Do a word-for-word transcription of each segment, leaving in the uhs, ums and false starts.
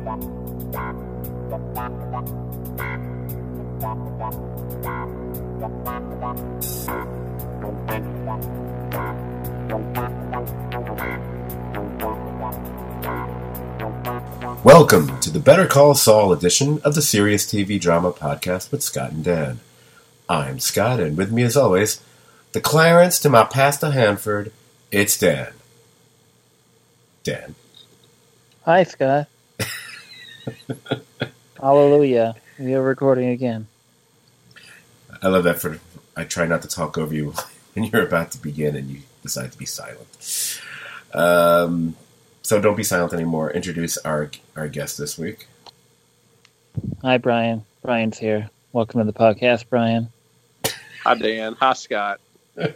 Welcome to the Better Call Saul edition of the Serious T V Drama Podcast with Scott and Dan. I'm Scott, and with me as always, the Clarence to my Pastor Hanford, it's Dan. Dan. Hi, Scott. Hallelujah. We are recording again. I love that. For I try not to talk over you when you're about to begin and you decide to be silent. Um, so don't be silent anymore. Introduce our our guest this week. Hi, Brian. Brian's here. Welcome to the podcast, Brian. Hi, Dan. Hi, Scott. Oh,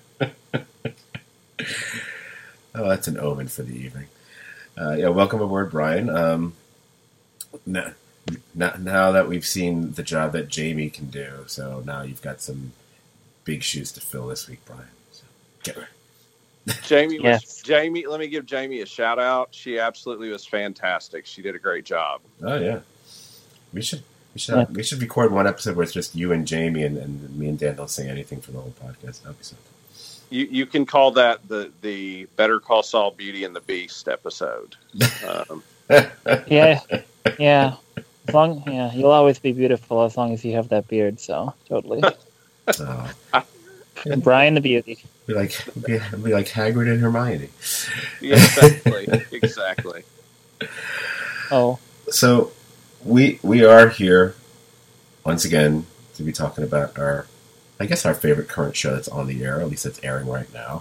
that's an omen for the evening. Uh, yeah, welcome aboard, Brian. Um, now, now that we've seen the job that Jamie can do, so now you've got some big shoes to fill this week, Brian. So get ready. Jamie, was, Yes. Jamie, let me give Jamie a shout out. She absolutely was fantastic. She did a great job. Oh yeah, we should we should have, we should record one episode where it's just you and Jamie, and, and me and Dan don't say anything for the whole podcast. That'd be something. You you can call that the the Better Call Saul Beauty and the Beast episode. Um, Yeah, yeah. As long, yeah, you'll always be beautiful as long as you have that beard. So totally. Oh, And Brian the Beauty. be like be, be like Hagrid and Hermione. yeah, exactly, exactly. Oh, So we we are here once again to be talking about our, I guess, our favorite current show that's on the air. At least it's airing right now.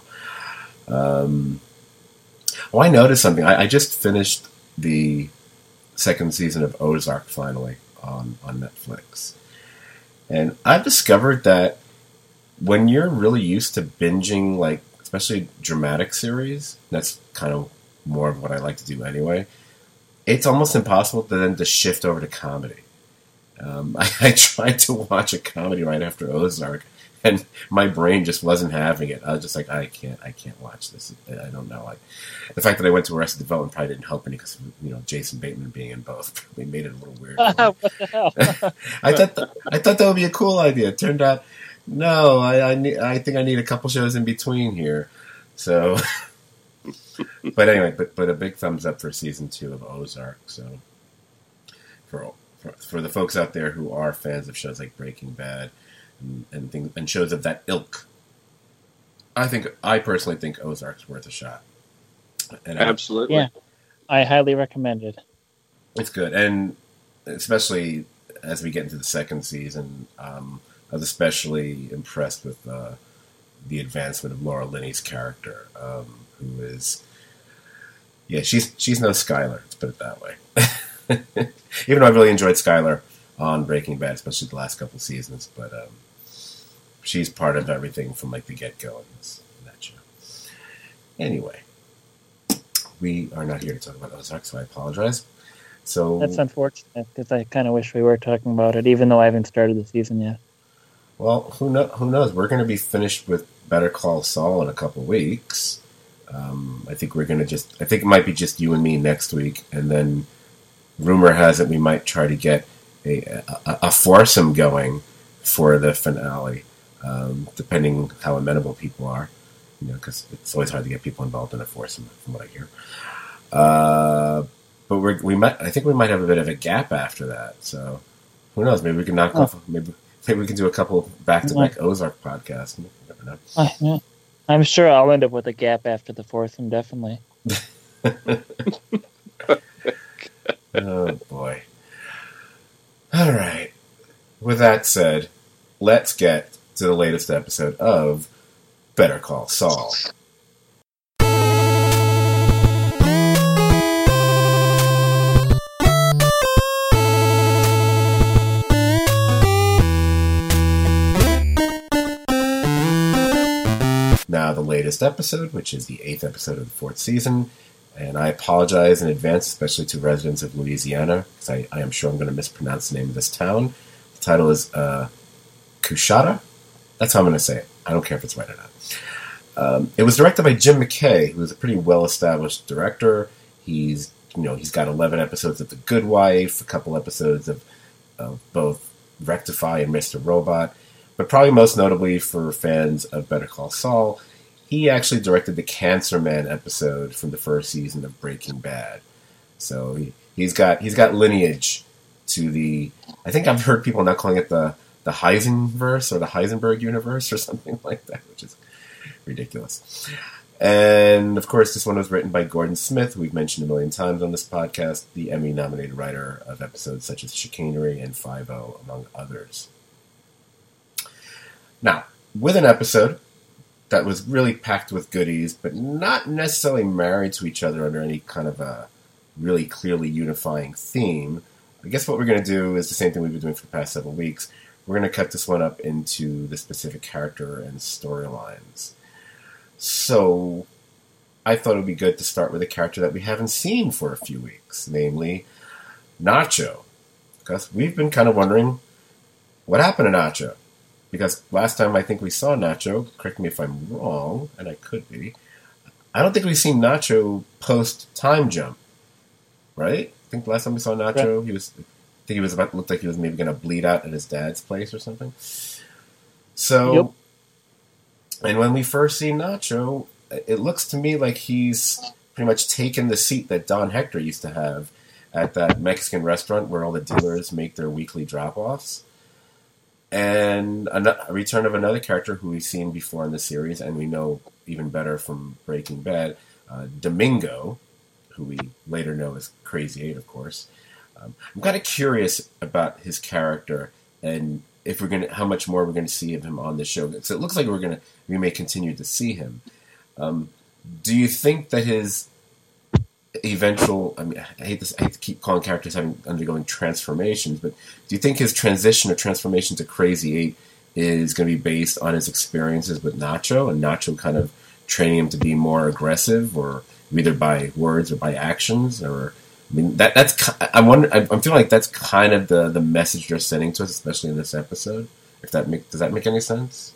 Um, well, I noticed something. I, I just finished the second season of Ozark finally on on Netflix, and I've discovered that when you're really used to binging, like especially dramatic series, that's kind of more of what I like to do anyway. It's almost impossible to then to shift over to comedy. Um, I, I tried to watch a comedy right after Ozark, and my brain just wasn't having it. I was just like, I can't, I can't watch this. I don't know. Like the fact that I went to Arrested Development probably didn't help any because of, you know, Jason Bateman being in both probably made it a little weird. what the hell? I thought th- I thought that would be a cool idea. It turned out, no. I I, need, I think I need a couple shows in between here. So. But anyway, but but a big thumbs up for season two of Ozark. So for for, for the folks out there who are fans of shows like Breaking Bad and and, things, and shows of that ilk, I think I personally think Ozark's worth a shot. And I, Absolutely. Yeah, I highly recommend it. it's good, and especially as we get into the second season, um, I was especially impressed with uh, the advancement of Laura Linney's character, um, who is. Yeah, she's she's no Skylar, let's put it that way. Even though I really enjoyed Skylar on Breaking Bad, especially the last couple seasons, but um, she's part of everything from like the get-go in, this, in that show. Anyway, we are not here to talk about Ozark, so I apologize. So That's unfortunate because I kind of wish we were talking about it, even though I haven't started the season yet. well, who know, who knows? We're going to be finished with Better Call Saul in a couple weeks. Um, I think we're going to just, I think it might be just you and me next week. And then rumor has it we might try to get a, a, a foursome going for the finale, um, depending how amenable people are, you know, because it's always hard to get people involved in a foursome from what I hear. Uh, but we're, we might, I think we might have a bit of a gap after that. So who knows? Maybe we can knock Oh. off, maybe, maybe we can do a couple back to back Ozark podcasts. You never know. Uh, yeah. I'm sure I'll end up with a gap after the foursome, definitely. Oh, boy. All right. With that said, let's get to the latest episode of Better Call Saul. Now, the latest episode, which is the eighth episode of the fourth season, and I apologize in advance, especially to residents of Louisiana, because I, I am sure I'm going to mispronounce the name of this town. The title is uh, Coushatta. That's how I'm going to say it. I don't care if it's right or not. Um, it was directed by Jim McKay, who is a pretty well-established director. He's you know, he's got eleven episodes of The Good Wife, a couple episodes of, of both Rectify and Mister Robot, but probably most notably for fans of Better Call Saul, he actually directed the Cancer Man episode from the first season of Breaking Bad. So he, he's got he's got lineage to the. I think I've heard people now calling it the the Heisenverse or the Heisenberg universe or something like that, which is ridiculous. And of course, this one was written by Gordon Smith, who we've mentioned a million times on this podcast, the Emmy-nominated writer of episodes such as Chicanery and Five-O, among others. Now, with an episode that was really packed with goodies, but not necessarily married to each other under any kind of a really clearly unifying theme, I guess what we're going to do is the same thing we've been doing for the past several weeks. We're going to cut this one up into the specific character and storylines. So I thought it would be good to start with a character that we haven't seen for a few weeks, namely Nacho. Because we've been kind of wondering what happened to Nacho. Because last time I think we saw Nacho, correct me if I'm wrong, and I could be, I don't think we've seen Nacho post Time Jump, right? I think the last time we saw Nacho, yeah. he was, I think he was about, looked like he was maybe going to bleed out at his dad's place or something. So, yep. And when we first see Nacho, it looks to me like he's pretty much taken the seat that Don Hector used to have at that Mexican restaurant where all the dealers make their weekly drop-offs. And a return of another character who we've seen before in the series, and we know even better from Breaking Bad, uh, Domingo, who we later know as Crazy Eight, of course. Um, I'm kind of curious about his character and if we're gonna, how much more we're going to see of him on the show. So it looks like we're gonna, we may continue to see him. Um, do you think that his eventual, I mean, I hate this, I hate to keep calling characters having undergoing transformations, but do you think his transition or transformation to Crazy Eight is going to be based on his experiences with Nacho, and Nacho kind of training him to be more aggressive, or either by words or by actions? Or I mean, that that's I wonder. I'm feeling like that's kind of the the message they're sending to us, especially in this episode. If that make, does that make any sense?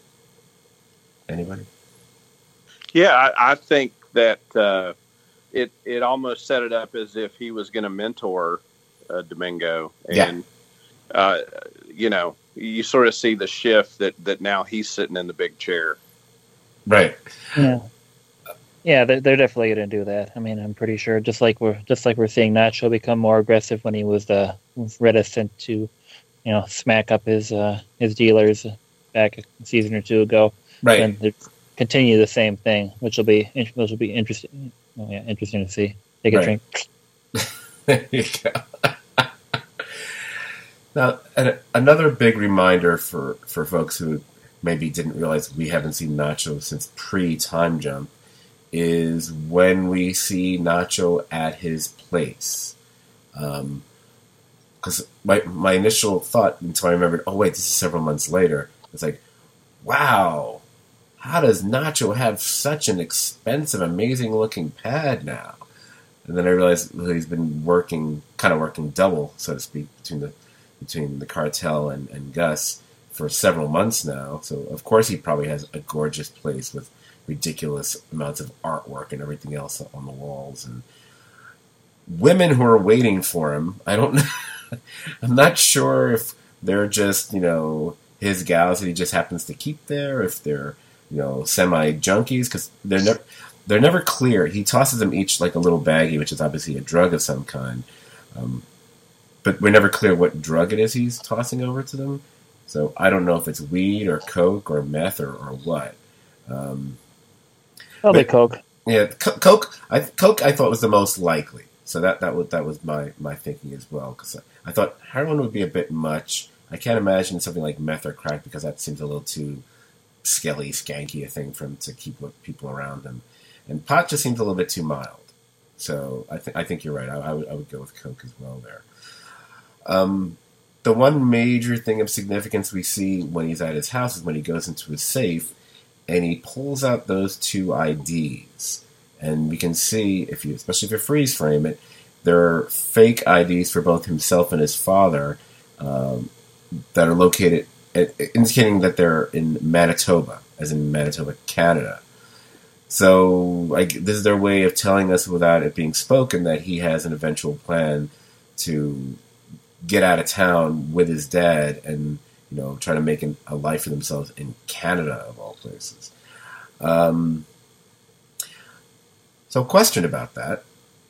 Anybody? Yeah, I, I think that uh, it it almost set it up as if he was going to mentor uh, Domingo, and yeah. uh, you know, you sort of see the shift that that now he's sitting in the big chair. Right. Yeah. Yeah, they're, they're definitely going to do that. I mean, I'm pretty sure. Just like we're just like we're seeing Nacho become more aggressive when he was uh, reticent to, you know, smack up his uh, his dealers back a season or two ago. Right. And they continue the same thing, which will be which will be interesting. Oh, yeah, interesting to see. Take a right. drink. There you go. Now, and another big reminder for, for folks who maybe didn't realize we haven't seen Nacho since pre-Time Jump is when we see Nacho at his place. Um, because my my initial thought until I remembered, oh wait, this is several months later. It's like, wow, how does Nacho have such an expensive, amazing looking pad now? And then I realized well, he's been working, kind of working double, so to speak, between the between the cartel and, and Gus for several months now. So of course he probably has a gorgeous place with ridiculous amounts of artwork and everything else on the walls, and women who are waiting for him. I don't know. I'm not sure if they're just, you know, his gals that he just happens to keep there, if they're, you know, semi-junkies, because they're never, they're never clear. He tosses them each like a little baggie, which is obviously a drug of some kind. Um, but we're never clear what drug it is he's tossing over to them. So I don't know if it's weed or coke or meth or, or what. Um, Probably but, coke. Yeah, co- coke. I, coke. I thought was the most likely. So that that was that was my, my thinking as well. Because I, I thought heroin would be a bit much. I can't imagine something like meth or crack because that seems a little too skelly, skanky a thing for him to keep people around him. And pot just seems a little bit too mild. So I think I think you're right. I, I would I would go with coke as well there. Um, the one major thing of significance we see when he's at his house is when he goes into his safe and he pulls out those two I Ds. And we can see, if you, especially if you freeze frame it, there are fake I Ds for both himself and his father um, that are located, indicating that they're in Manitoba, as in Manitoba, Canada. So like this is their way of telling us without it being spoken that he has an eventual plan to get out of town with his dad and, you know, try to make an, a life for themselves in Canada, of all places. Um, so question about that.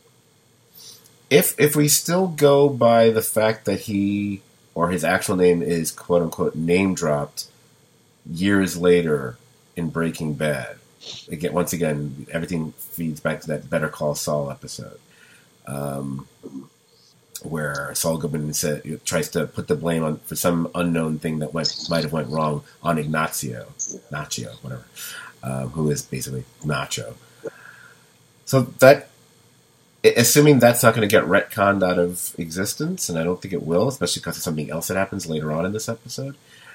If if we still go by the fact that he, or his actual name is quote-unquote name-dropped years later in Breaking Bad, again, once again, everything feeds back to that Better Call Saul episode, um, where Saul Goodman said, tries to put the blame on for some unknown thing that went might have went wrong on Ignacio, Nacho, whatever, um, who is basically Nacho. So that, assuming that's not going to get retconned out of existence, and I don't think it will, especially because of something else that happens later on in this episode.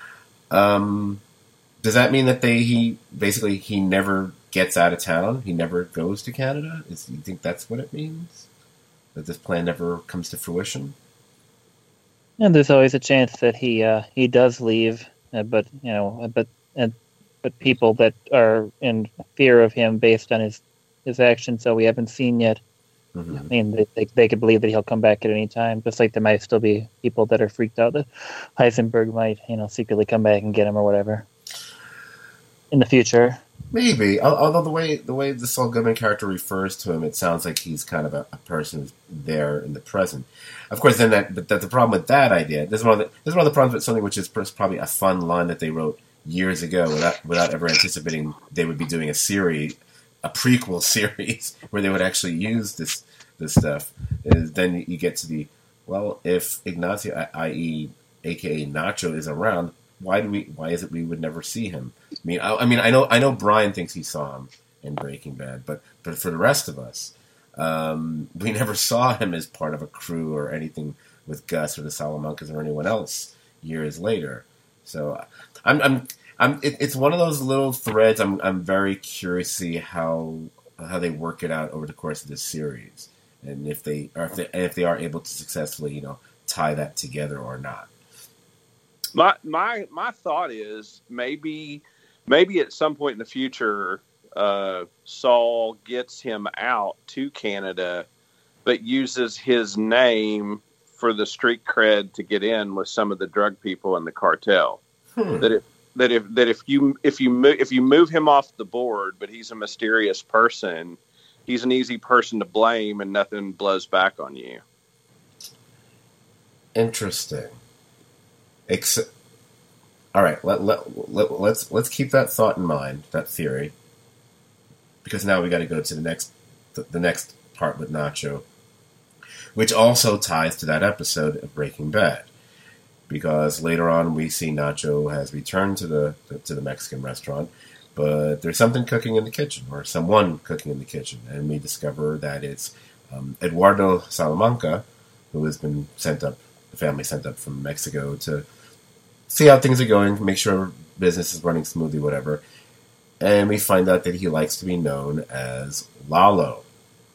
Um, does that mean that they he basically he never gets out of town? He never goes to Canada? Is, you think that's what it means? That this plan never comes to fruition? And there's always a chance that he uh, he does leave, uh, but you know, but and but people that are in fear of him based on his his actions, so we haven't seen yet. Mm-hmm. I mean, they, they they could believe that he'll come back at any time, just like there might still be people that are freaked out that Heisenberg might, you know, secretly come back and get him or whatever in the future. Maybe, although the way the way the Saul Goodman character refers to him, it sounds like he's kind of a, a person who's there in the present. Of course, then that but that the problem with that idea. There's one of the, there's one of the problems with something which is probably a fun line that they wrote years ago without without ever anticipating they would be doing a series, a prequel series where they would actually use this this stuff. Is then you get to the well, if Ignacio, that is, aka Nacho, is around. Why do we? Why is it we would never see him? I mean, I, I mean, I know, I know, Brian thinks he saw him in Breaking Bad, but but for the rest of us, um, we never saw him as part of a crew or anything with Gus or the Salamancas or anyone else years later. So, I'm, I'm, I'm. It, it's one of those little threads. I'm, I'm very curious to see how how they work it out over the course of this series, and if they or if they, if they are able to successfully, you know, tie that together or not. My my my thought is maybe maybe at some point in the future, uh, Saul gets him out to Canada, but uses his name for the street cred to get in with some of the drug people in the cartel. Hmm. That if that if that if you if you move if you move him off the board, but he's a mysterious person, he's an easy person to blame, and nothing blows back on you. Interesting. Except, all right, let, let, let, let's let's keep that thought in mind, that theory, because now we got to go to the next the, the next part with Nacho, which also ties to that episode of Breaking Bad, because later on we see Nacho has returned to the, the to the Mexican restaurant, but there's something cooking in the kitchen, or someone cooking in the kitchen, and we discover that it's um, Eduardo Salamanca, who has been sent up. The family sent up from Mexico to see how things are going, make sure business is running smoothly, whatever. And we find out that he likes to be known as Lalo.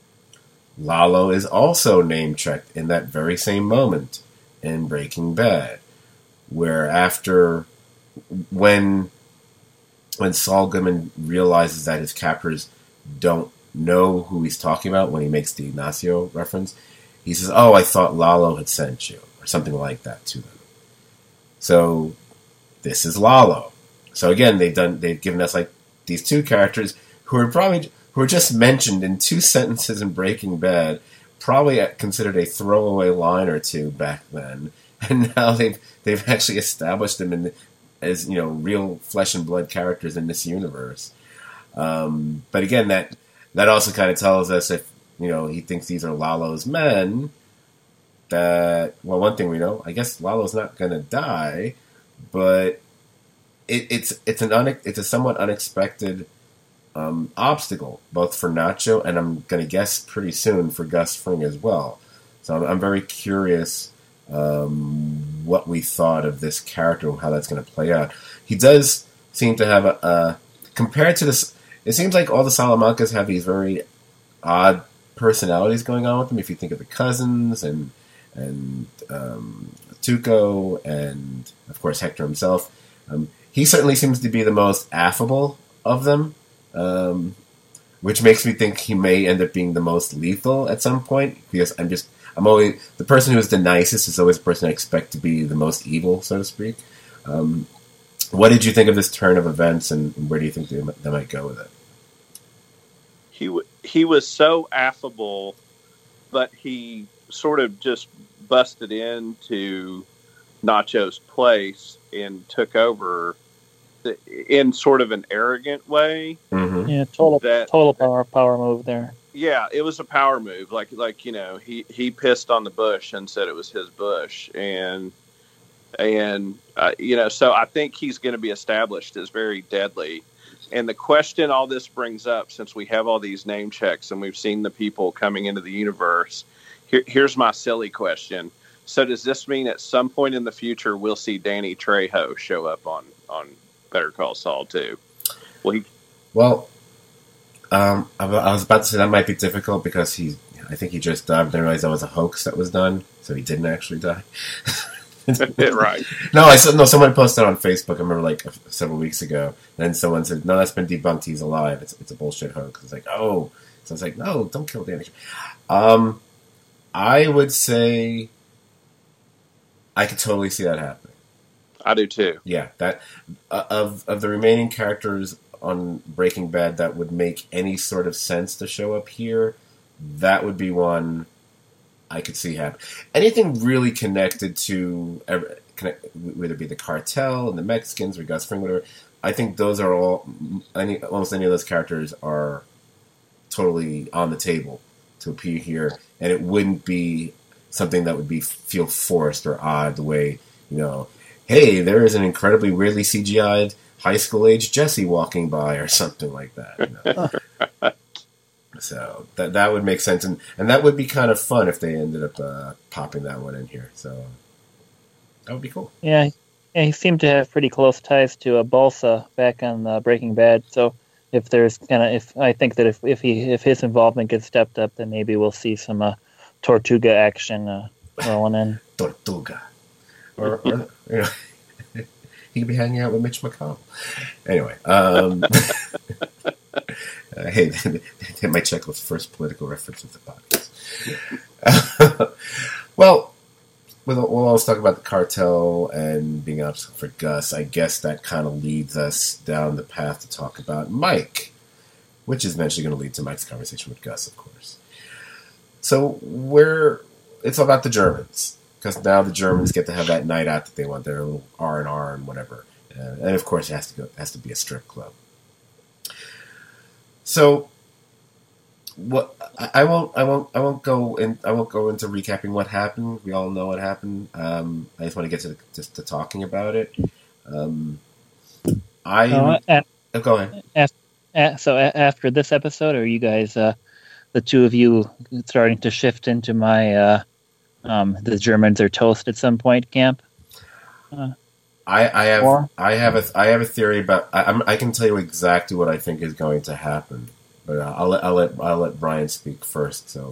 Lalo is also name-checked in that very same moment in Breaking Bad, where after, when, when Saul Goodman realizes that his captors don't know who he's talking about when he makes the Ignacio reference, he says, "Oh, I thought Lalo had sent you," or something like that to them. So this is Lalo. So again, they've done they've given us like these two characters who are probably who are just mentioned in two sentences in Breaking Bad, probably considered a throwaway line or two back then, and now they've they've actually established them in as, you know, real flesh and blood characters in this universe. Um, but again, that that also kind of tells us, if you know he thinks these are Lalo's men, that, well, one thing we know, I guess Lalo's not going to die, but it, it's it's an une, it's a somewhat unexpected um, obstacle, both for Nacho and I'm going to guess pretty soon for Gus Fring as well. So I'm, I'm very curious um, what we thought of this character and how that's going to play out. He does seem to have a, a compared to this. It seems like all the Salamancas have these very odd personalities going on with them. If you think of the cousins and and um, Tuco and of course Hector himself, um, he certainly seems to be the most affable of them. Um, which makes me think he may end up being the most lethal at some point, because I'm just, I'm always, the person who is the nicest is always the person I expect to be the most evil, so to speak. Um, what did you think of this turn of events, and where do you think they, they might go with it? He, w- he was so affable, but he sort of just busted into Nacho's place and took over the, in sort of an arrogant way. Mm-hmm. Yeah, total that, total power power move there. Yeah, it was a power move. Like like you know, he, he pissed on the bush and said it was his bush, and and uh, you know, so I think he's going to be established as very deadly. And the question all this brings up, since we have all these name checks and we've seen the people coming into the universe, here, here's my silly question. So does this mean at some point in the future we'll see Danny Trejo show up on, on Better Call Saul too? Well, he... well um, I, I was about to say that might be difficult because he, I think he just died. I didn't realize that was a hoax that was done, so he didn't actually die. Right. No, I said no. Someone posted on Facebook. I remember like several weeks ago. Then someone said, "No, that's been debunked. He's alive. It's it's a bullshit hoax." It's like, oh, so it's like, no, don't kill Danny. Um, I would say I could totally see that happening. I do too. Yeah, that uh, of of the remaining characters on Breaking Bad that would make any sort of sense to show up here, that would be one I could see happen. Anything really connected to, connect, whether it be the cartel and the Mexicans or Gus Fring, whatever, I think those are all, any, almost any of those characters are totally on the table to appear here, and it wouldn't be something that would be feel forced or odd the way, you know, hey, there is an incredibly weirdly C G I'd high school age Jesse walking by or something like that. You know? So that that would make sense, and, and that would be kind of fun if they ended up uh, popping that one in here. So that would be cool. Yeah, yeah, he seemed to have pretty close ties to a Balsa back on uh, Breaking Bad. So if there's kind of, if I think that if if he if his involvement gets stepped up, then maybe we'll see some uh, Tortuga action uh, rolling in. Tortuga, or, or you know, he could be hanging out with Mitch McConnell. Anyway. Um, Uh, hey, hit my check with first political reference of the podcast. Well, we'll, we'll always talk about the cartel and being out for Gus. I guess that kind of leads us down the path to talk about Mike, which is eventually going to lead to Mike's conversation with Gus, of course. So we're it's all about the Germans, because now the Germans get to have that night out that they want, their little R and R and whatever, uh, and of course it has to go, it has to be a strip club. So, what I, I won't, I won't, I won't go in. I won't go into recapping what happened. We all know what happened. Um, I just want to get to the, just to talking about it. Um, I Uh, a- oh, go ahead. Af- a- so a- after this episode, are you guys, uh, the two of you, starting to shift into my uh, um, the Germans are toast at some point camp? Uh, I, I have Or? I have a I have a theory about I, I'm, I can tell you exactly what I think is going to happen, but uh, I'll let I'll let I'll let Brian speak first. So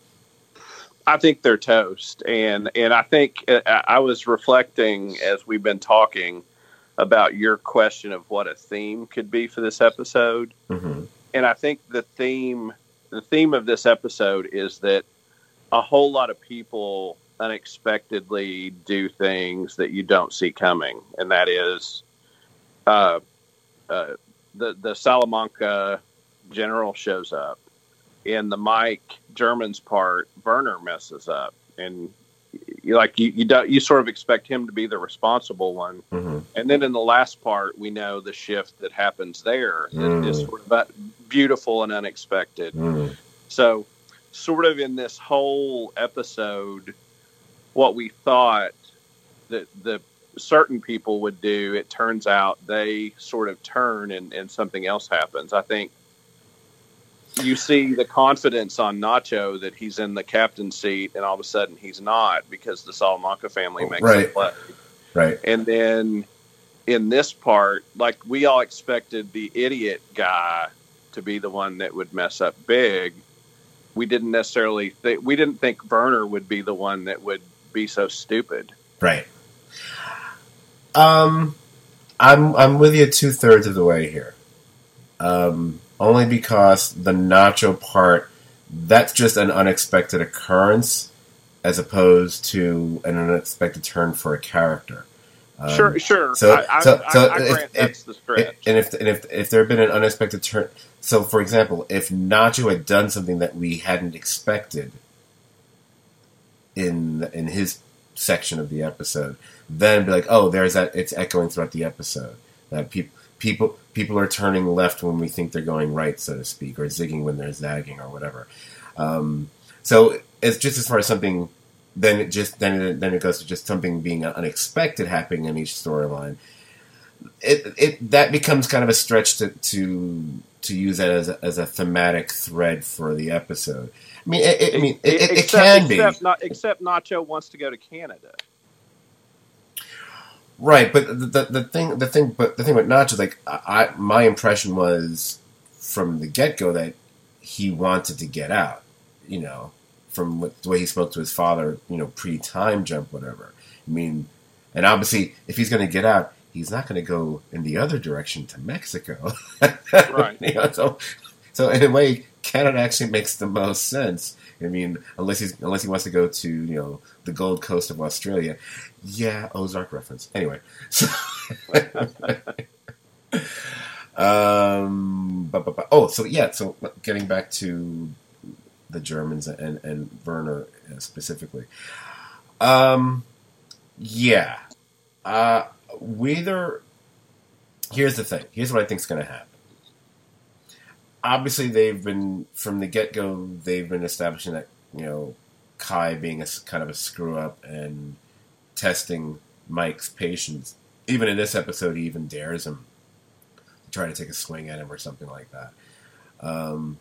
I think they're toast, and and I think uh, I was reflecting as we've been talking about your question of what a theme could be for this episode, mm-hmm. and I think the theme the theme of this episode is that a whole lot of people unexpectedly do things that you don't see coming, and that is uh, uh, the the Salamanca general shows up. In the Mike German's part, Werner messes up, and you like you you don't you sort of expect him to be the responsible one, Mm-hmm. and then in the last part, we know the shift that happens there Mm. is sort of beautiful and unexpected. Mm. So, sort of in this whole episode, what we thought that the certain people would do, it turns out they sort of turn and, and something else happens. I think you see the confidence on Nacho that he's in the captain's seat, and all of a sudden he's not, because the Salamanca family makes Right. a play. Right. And then in this part, like, we all expected the idiot guy to be the one that would mess up big. We didn't necessarily think, we didn't think Werner would be the one that would be so stupid. Right. Um, I'm I'm with you two thirds of the way here. Um, only because the Nacho part, that's just an unexpected occurrence as opposed to an unexpected turn for a character. Um, sure, sure. So, I, so, I, so I, I if, grant if, that's the stretch. and if and if if there had been an unexpected turn, so for example, if Nacho had done something that we hadn't expected in in his section of the episode, then it'd be like, oh, there's that. It's echoing throughout the episode that people people people are turning left when we think they're going right, so to speak, or zigging when they're zagging, or whatever. Um, so it's just as far as something. Then it just then it, then it goes to just something being unexpected happening in each storyline. It it that becomes kind of a stretch to to, to use that as a, as a thematic thread for the episode. I mean, it, it, I mean, it, it, except, it can be. Except, not, except Nacho wants to go to Canada. Right, but the, the the thing the thing but the thing with Nacho, like I my impression was from the get go that he wanted to get out. You know. From what, the way he spoke to his father, you know, pre-time jump, whatever. I mean, and obviously, if he's going to get out, he's not going to go in the other direction to Mexico. Right. You know, so, so in a way, Canada actually makes the most sense. I mean, unless he's unless he wants to go to, you know, the Gold Coast of Australia. Yeah, Ozark reference. Anyway, so um, but, but, but, oh, so yeah, so getting back to the Germans and, and Werner specifically. Um, yeah. Uh, whether, here's the thing. Here's what I think is going to happen. Obviously, they've been, from the get-go, they've been establishing that, you know, Kai being a kind of a screw-up and testing Mike's patience. Even in this episode, he even dares him to try to take a swing at him or something like that. Um...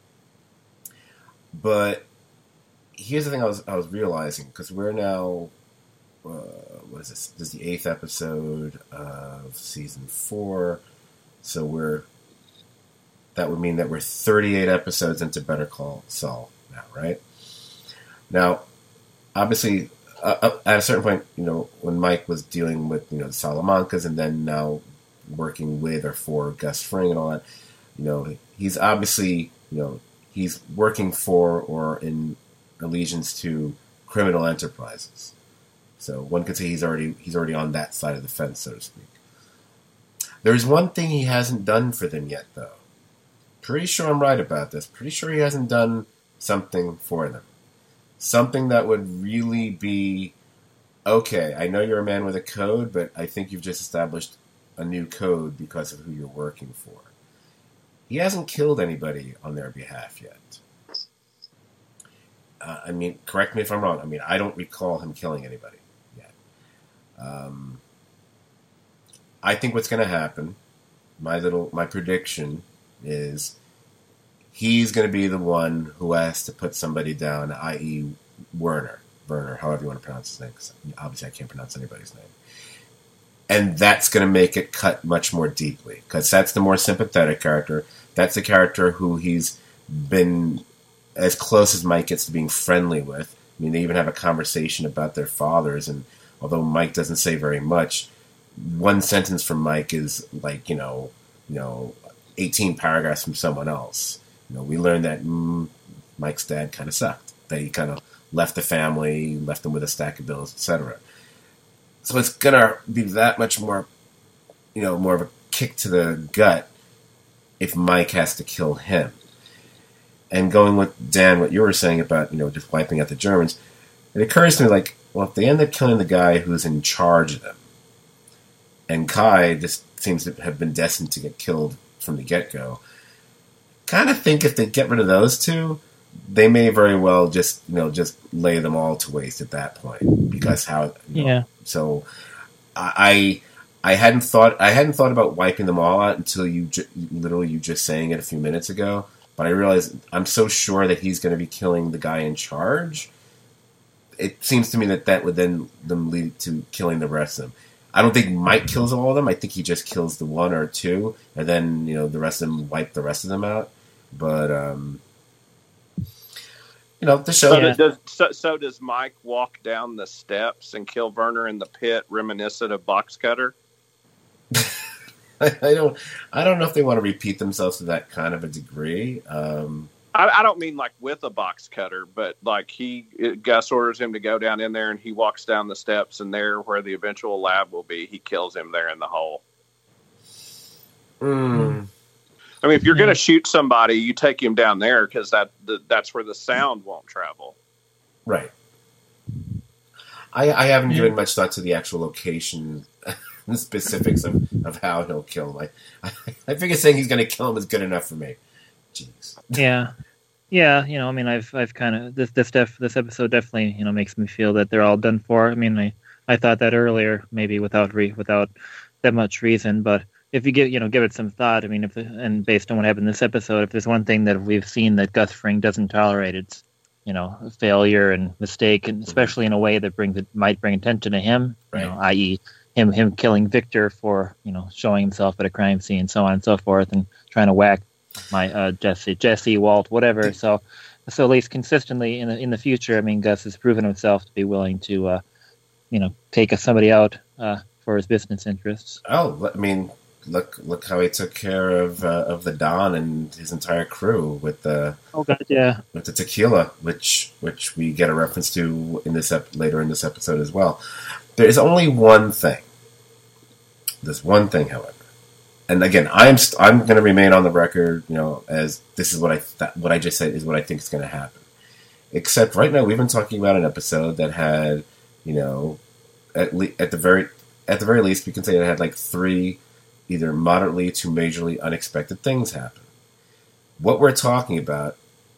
But here's the thing I was I was realizing, because we're now, uh, what is this? This is the eighth episode of season four, so we're that would mean that we're thirty-eight episodes into Better Call Saul now, right? Now, obviously, uh, at a certain point, you know, when Mike was dealing with, you know, the Salamancas and then now working with or for Gus Fring and all that, you know, he's obviously, you know, he's working for or in allegiance to criminal enterprises. So one could say he's already he's already on that side of the fence, so to speak. There's one thing he hasn't done for them yet, though. Pretty sure I'm right about this. Pretty sure he hasn't done something for them. Something that would really be, okay, I know you're a man with a code, but I think you've just established a new code because of who you're working for. He hasn't killed anybody on their behalf yet. Uh, I mean, correct me if I'm wrong. I mean, I don't recall him killing anybody yet. Um, I think what's going to happen, my little, my prediction is he's going to be the one who has to put somebody down, that is. Werner. Werner, however you want to pronounce his name, because obviously I can't pronounce anybody's name. And that's going to make it cut much more deeply, because that's the more sympathetic character. That's the character who he's been as close as Mike gets to being friendly with. I mean, they even have a conversation about their fathers, and although Mike doesn't say very much, one sentence from Mike is like, you know, you know, eighteen paragraphs from someone else. You know, we learned that mm, Mike's dad kind of sucked. That he kind of left the family, left them with a stack of bills, et cetera. So it's gonna be that much more, you know, more of a kick to the gut if Mike has to kill him. And going with Dan, what you were saying about, you know, just wiping out the Germans, it occurs to me like, well, if they end up killing the guy who's in charge of them, and Kai just seems to have been destined to get killed from the get-go, kind of think if they get rid of those two, they may very well just, you know, just lay them all to waste at that point, because how, you know, yeah. So I, I hadn't thought, I hadn't thought about wiping them all out until you, ju- literally, you just saying it a few minutes ago. But I realized I'm so sure that he's going to be killing the guy in charge. It seems to me that that would then them lead to killing the rest of them. I don't think Mike kills all of them. I think he just kills the one or two, and then, you know, the rest of them wipe the rest of them out. But um, you know, the show. So, Yeah. does, so, so does Mike walk down the steps and kill Werner in the pit, reminiscent of Box Cutter? I, I don't. I don't know if they want to repeat themselves to that kind of a degree. Um, I, I don't mean like with a box cutter, but like he Gus orders him to go down in there, and he walks down the steps, and there, where the eventual lab will be, he kills him there in the hole. mm, I mean, if you're going to shoot somebody, you take him down there because that the, that's where the sound won't travel. right. I, I haven't given much thought to the actual location, the specifics of, of how he'll kill him. I, I, I figure saying he's going to kill him is good enough for me. Jeez. Yeah, yeah. You know, I mean, I've I've kind of this this def, this episode definitely you know makes me feel that they're all done for. I mean, I, I thought that earlier, maybe without re, without that much reason, but if you give you know give it some thought, I mean, if and based on what happened in this episode, if there's one thing that we've seen that Gus Fring doesn't tolerate, it's you know failure and mistake, and especially in a way that brings it might bring attention to him, Right. you know, that is, him him killing Victor for you know showing himself at a crime scene, so on and so forth, and trying to whack my uh, Jesse Jesse Walt whatever. So so at least consistently in the in the future, I mean, Gus has proven himself to be willing to uh, you know take somebody out uh, for his business interests. Oh, I mean, look look how he took care of uh, of the Don and his entire crew with the Oh god, yeah. with the tequila, which which we get a reference to in this ep- later in this episode as well. There is only one thing. There's one thing, however, and again, I'm st- I'm going to remain on the record, you know, as this is what I th- what I just said is what I think is going to happen. Except right now, we've been talking about an episode that had, you know, at le- at the very at the very least, we can say it had like three either moderately to majorly unexpected things happen. What we're talking about,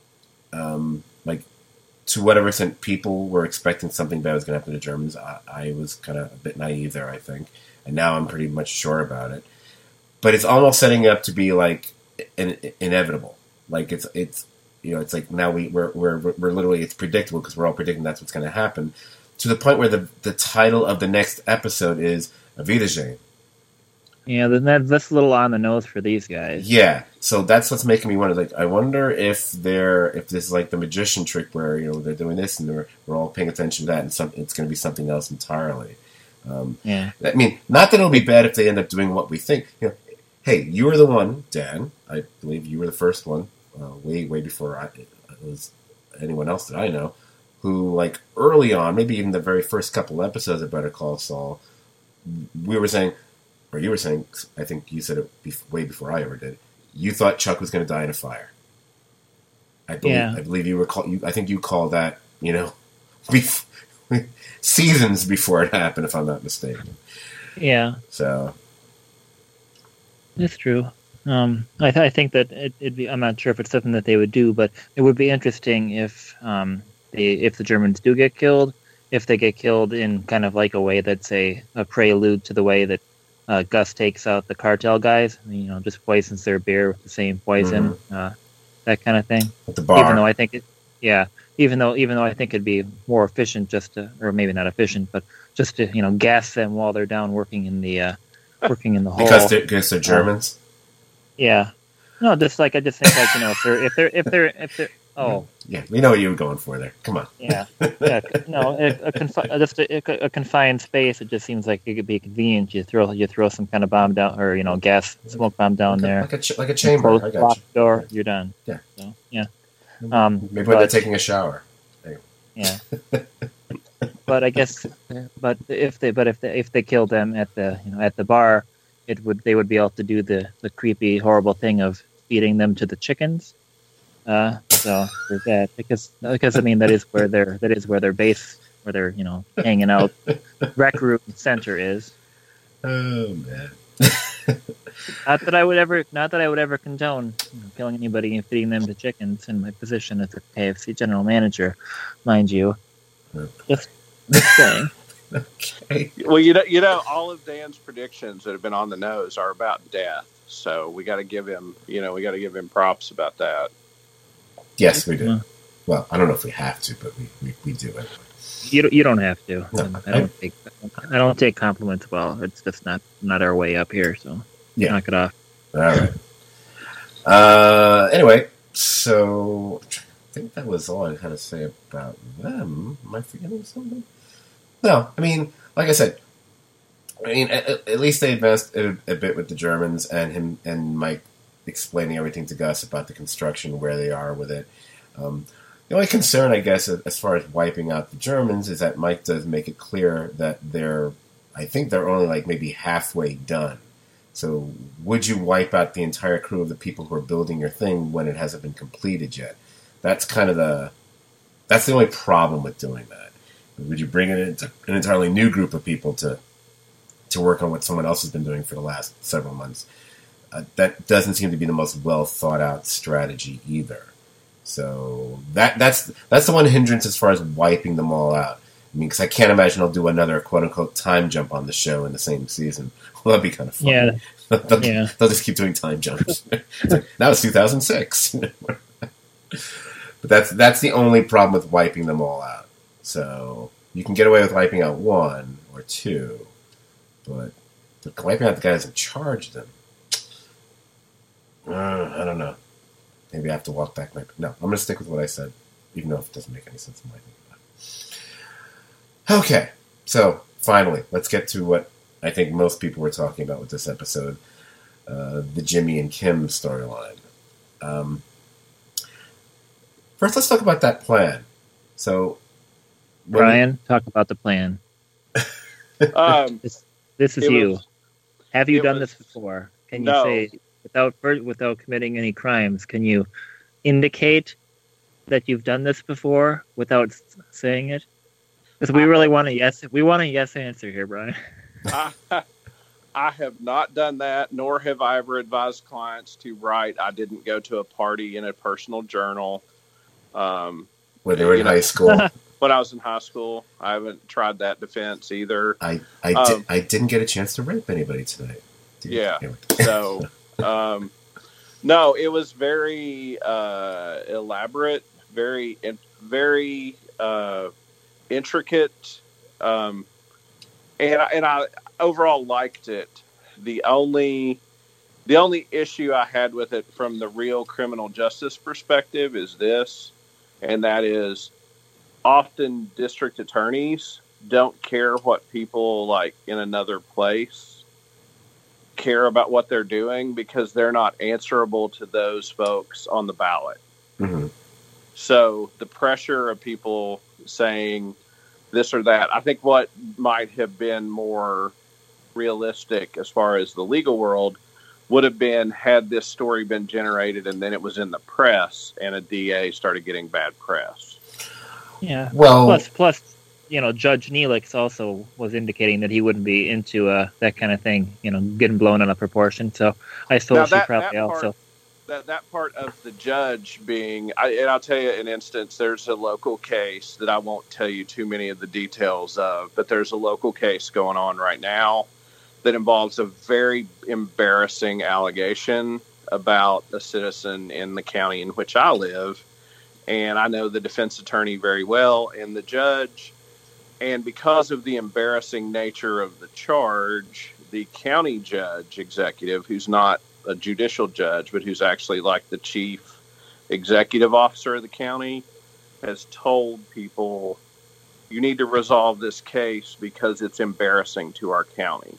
um, like, to whatever extent people were expecting something bad was going to happen to Germans, I, I was kind of a bit naive there, I think. And now I'm pretty much sure about it. But it's almost setting up to be, like, in, inevitable. Like, it's, it's you know, it's like now we, we're, we're, we're literally, it's predictable because we're all predicting that's what's going to happen. To the point where the, the title of the next episode is Auf Wiedersehen. Yeah, then that, that's a little on the nose for these guys. Yeah, so that's what's making me wonder. Like, I wonder if they're if this is like the magician trick where you know they're doing this and we're we're all paying attention to that, and some, it's going to be something else entirely. Um, Yeah. I mean, not that it'll be bad if they end up doing what we think. You know, hey, you were the one, Dan. I believe you were the first one, uh, way way before I it was anyone else that I know, who like early on, maybe even the very first couple episodes of Better Call Saul, we were saying. Or you were saying, I think you said it be- way before I ever did. You thought Chuck was going to die in a fire. I believe. Yeah. I believe you were. Call- you, I think you called that. You know, bef- seasons before it happened, if I'm not mistaken. Yeah, So that's true. Um, I, th- I think that it, it'd be. I'm not sure if it's something that they would do, but it would be interesting if um, they, if the Germans do get killed, if they get killed in kind of like a way that's a, a prelude to the way that. Uh, Gus takes out the cartel guys, you know, just poisons their beer with the same poison, mm-hmm. uh, that kind of thing. At the bar. Even though I think it, yeah, even though even though I think it'd be more efficient just to, or maybe not efficient, but just to you know gas them while they're down working in the uh, working in the hole because they're, because they're Germans. Um, yeah, no, just like I just think like you know if they're if they're if they're if they're oh yeah, we know what you were going for there. Come on. Yeah, yeah. No, a, a, confi- just a, a confined space. It just seems like it could be convenient. You throw you throw some kind of bomb down, or you know, gas smoke bomb down like there, a, like a ch- like a chamber. Close, I got lock you. the door. You're done. Yeah. So, yeah. Um, Maybe when but, they're taking a shower. Anyway. Yeah. But I guess, but if they, but if they, if they killed them at the, you know, at the bar, it would they would be able to do the, the creepy, horrible thing of feeding them to the chickens. Uh, so there's that because because I mean that is where their that is where their base where they're you know hanging out rec room center is. Oh man. Not that I would ever not that I would ever condone you know, killing anybody and feeding them to chickens in my position as a K F C general manager, mind you. Just, just saying. Okay. Well, you know, you know, all of Dan's predictions that have been on the nose are about death. So we got to give him, you know, we got to give him props about that. Yes, we do. Yeah. Well, I don't know if we have to, but we, we, we do anyway. You don't, you don't have to. No, I don't I, take I don't take compliments well. It's just not not our way up here. So yeah, knock it off. All right. Uh, anyway, so I think that was all I had to say about them. Am I forgetting something? No, I mean, like I said, I mean, at, at least they advanced a, a bit with the Germans and him and Mike explaining everything to Gus about the construction, where they are with it. Um, the only concern, I guess, as far as wiping out the Germans is that Mike does make it clear that they're, I think they're only like maybe halfway done. So would you wipe out the entire crew of the people who are building your thing when it hasn't been completed yet? That's kind of the, that's the only problem with doing that. Would you bring in an entirely new group of people to to work on what someone else has been doing for the last several months? Uh, that doesn't seem to be the most well thought out strategy either. So that that's that's the one hindrance as far as wiping them all out. I mean, because I can't imagine I'll do another quote unquote time jump on the show in the same season. Well, that'd be kind of fun. Yeah, they'll, yeah. they'll just keep doing time jumps. It's like, that was two thousand six. But that's that's the only problem with wiping them all out. So you can get away with wiping out one or two, but, but wiping out the guys in charge of them, uh, I don't know. Maybe I have to walk back my... No, I'm going to stick with what I said, even though it doesn't make any sense in my thinking. Okay, so finally, let's get to what I think most people were talking about with this episode, uh, the Jimmy and Kim storyline. Um, first, let's talk about that plan. So, Brian, we... talk about the plan. um, this, this is you. Was, Have you done was, this before? Can you no. say, without without committing any crimes, can you indicate that you've done this before without saying it? Because we really want a yes. We want a yes answer here, Brian. I, I have not done that, nor have I ever advised clients to write. I didn't go to a party in a personal journal. Um, when they were in know, high school. When I was in high school, I haven't tried that defense either. I I, um, did, I didn't get a chance to rape anybody tonight. Did yeah. So, um, no, it was very uh, elaborate, very very. Uh, intricate, um, and and I overall liked it. The only the only issue I had with it from the real criminal justice perspective is this, and that is often district attorneys don't care what people like in another place care about what they're doing because they're not answerable to those folks on the ballot. Mm-hmm. So the pressure of people saying this or that, I think what might have been more realistic as far as the legal world would have been had this story been generated and then it was in the press and a D A started getting bad press. Yeah. Well, plus, plus, you know, Judge Neelix also was indicating that he wouldn't be into uh, that kind of thing, you know, getting blown out of proportion. So I suppose she probably that part, also... That, that part of the judge being, I, and I'll tell you an instance, there's a local case that I won't tell you too many of the details of, but there's a local case going on right now that involves a very embarrassing allegation about a citizen in the county in which I live. And I know the defense attorney very well and the judge. And because of the embarrassing nature of the charge, the county judge executive, who's not a judicial judge, but who's actually like the chief executive officer of the county, has told people, you need to resolve this case because it's embarrassing to our county.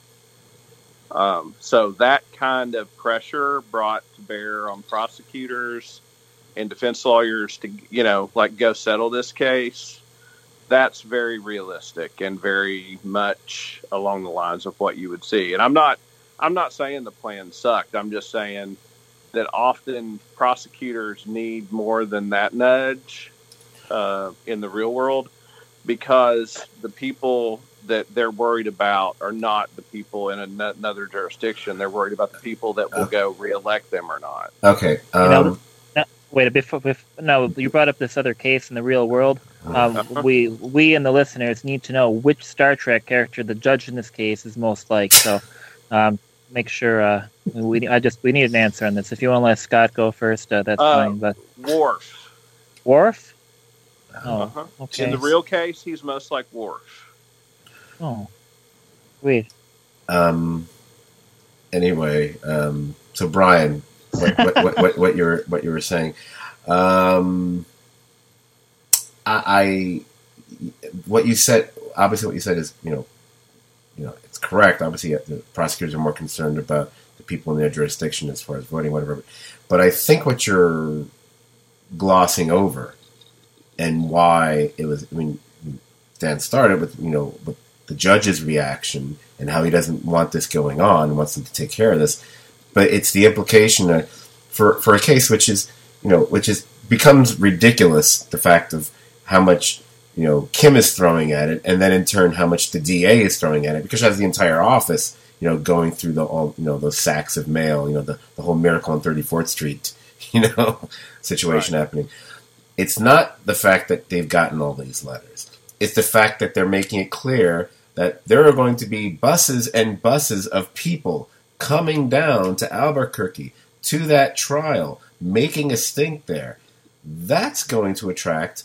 Um, so that kind of pressure brought to bear on prosecutors and defense lawyers to, you know, like go settle this case. That's very realistic and very much along the lines of what you would see. And I'm not, I'm not saying the plan sucked. I'm just saying that often prosecutors need more than that nudge uh, in the real world because the people that they're worried about are not the people in another jurisdiction. They're worried about the people that will go reelect them or not. Okay. Um, you know, no, wait, before, before, no, you brought up this other case in the real world. Um, uh-huh. We we and the listeners need to know which Star Trek character the judge in this case is most like. So um, make sure uh, we I just we need an answer on this. If you want to let Scott go first, uh, that's uh, fine. But Worf. Worf? Oh, uh-huh. Okay. In the real case, he's most like Worf. Oh, wait. Um. Anyway, um. So Brian, what what, what, what, what you were what you were saying, um. I, I what you said. Obviously, what you said is you know, you know, it's correct. Obviously, the prosecutors are more concerned about the people in their jurisdiction as far as voting, whatever. But I think what you're glossing over and why it was, I mean, Dan started with, you know, with the judge's reaction and how he doesn't want this going on and wants them to take care of this. But it's the implication that for, for a case which is, you know, which is becomes ridiculous, the fact of how much, you know, Kim is throwing at it, and then in turn how much the D A is throwing at it, because she has the entire office, you know, going through the all, you know, those sacks of mail, you know, the, the whole Miracle on thirty-fourth Street, you know, situation right. happening. It's not the fact that they've gotten all these letters. It's the fact that they're making it clear that there are going to be buses and buses of people coming down to Albuquerque to that trial, making a stink there. That's going to attract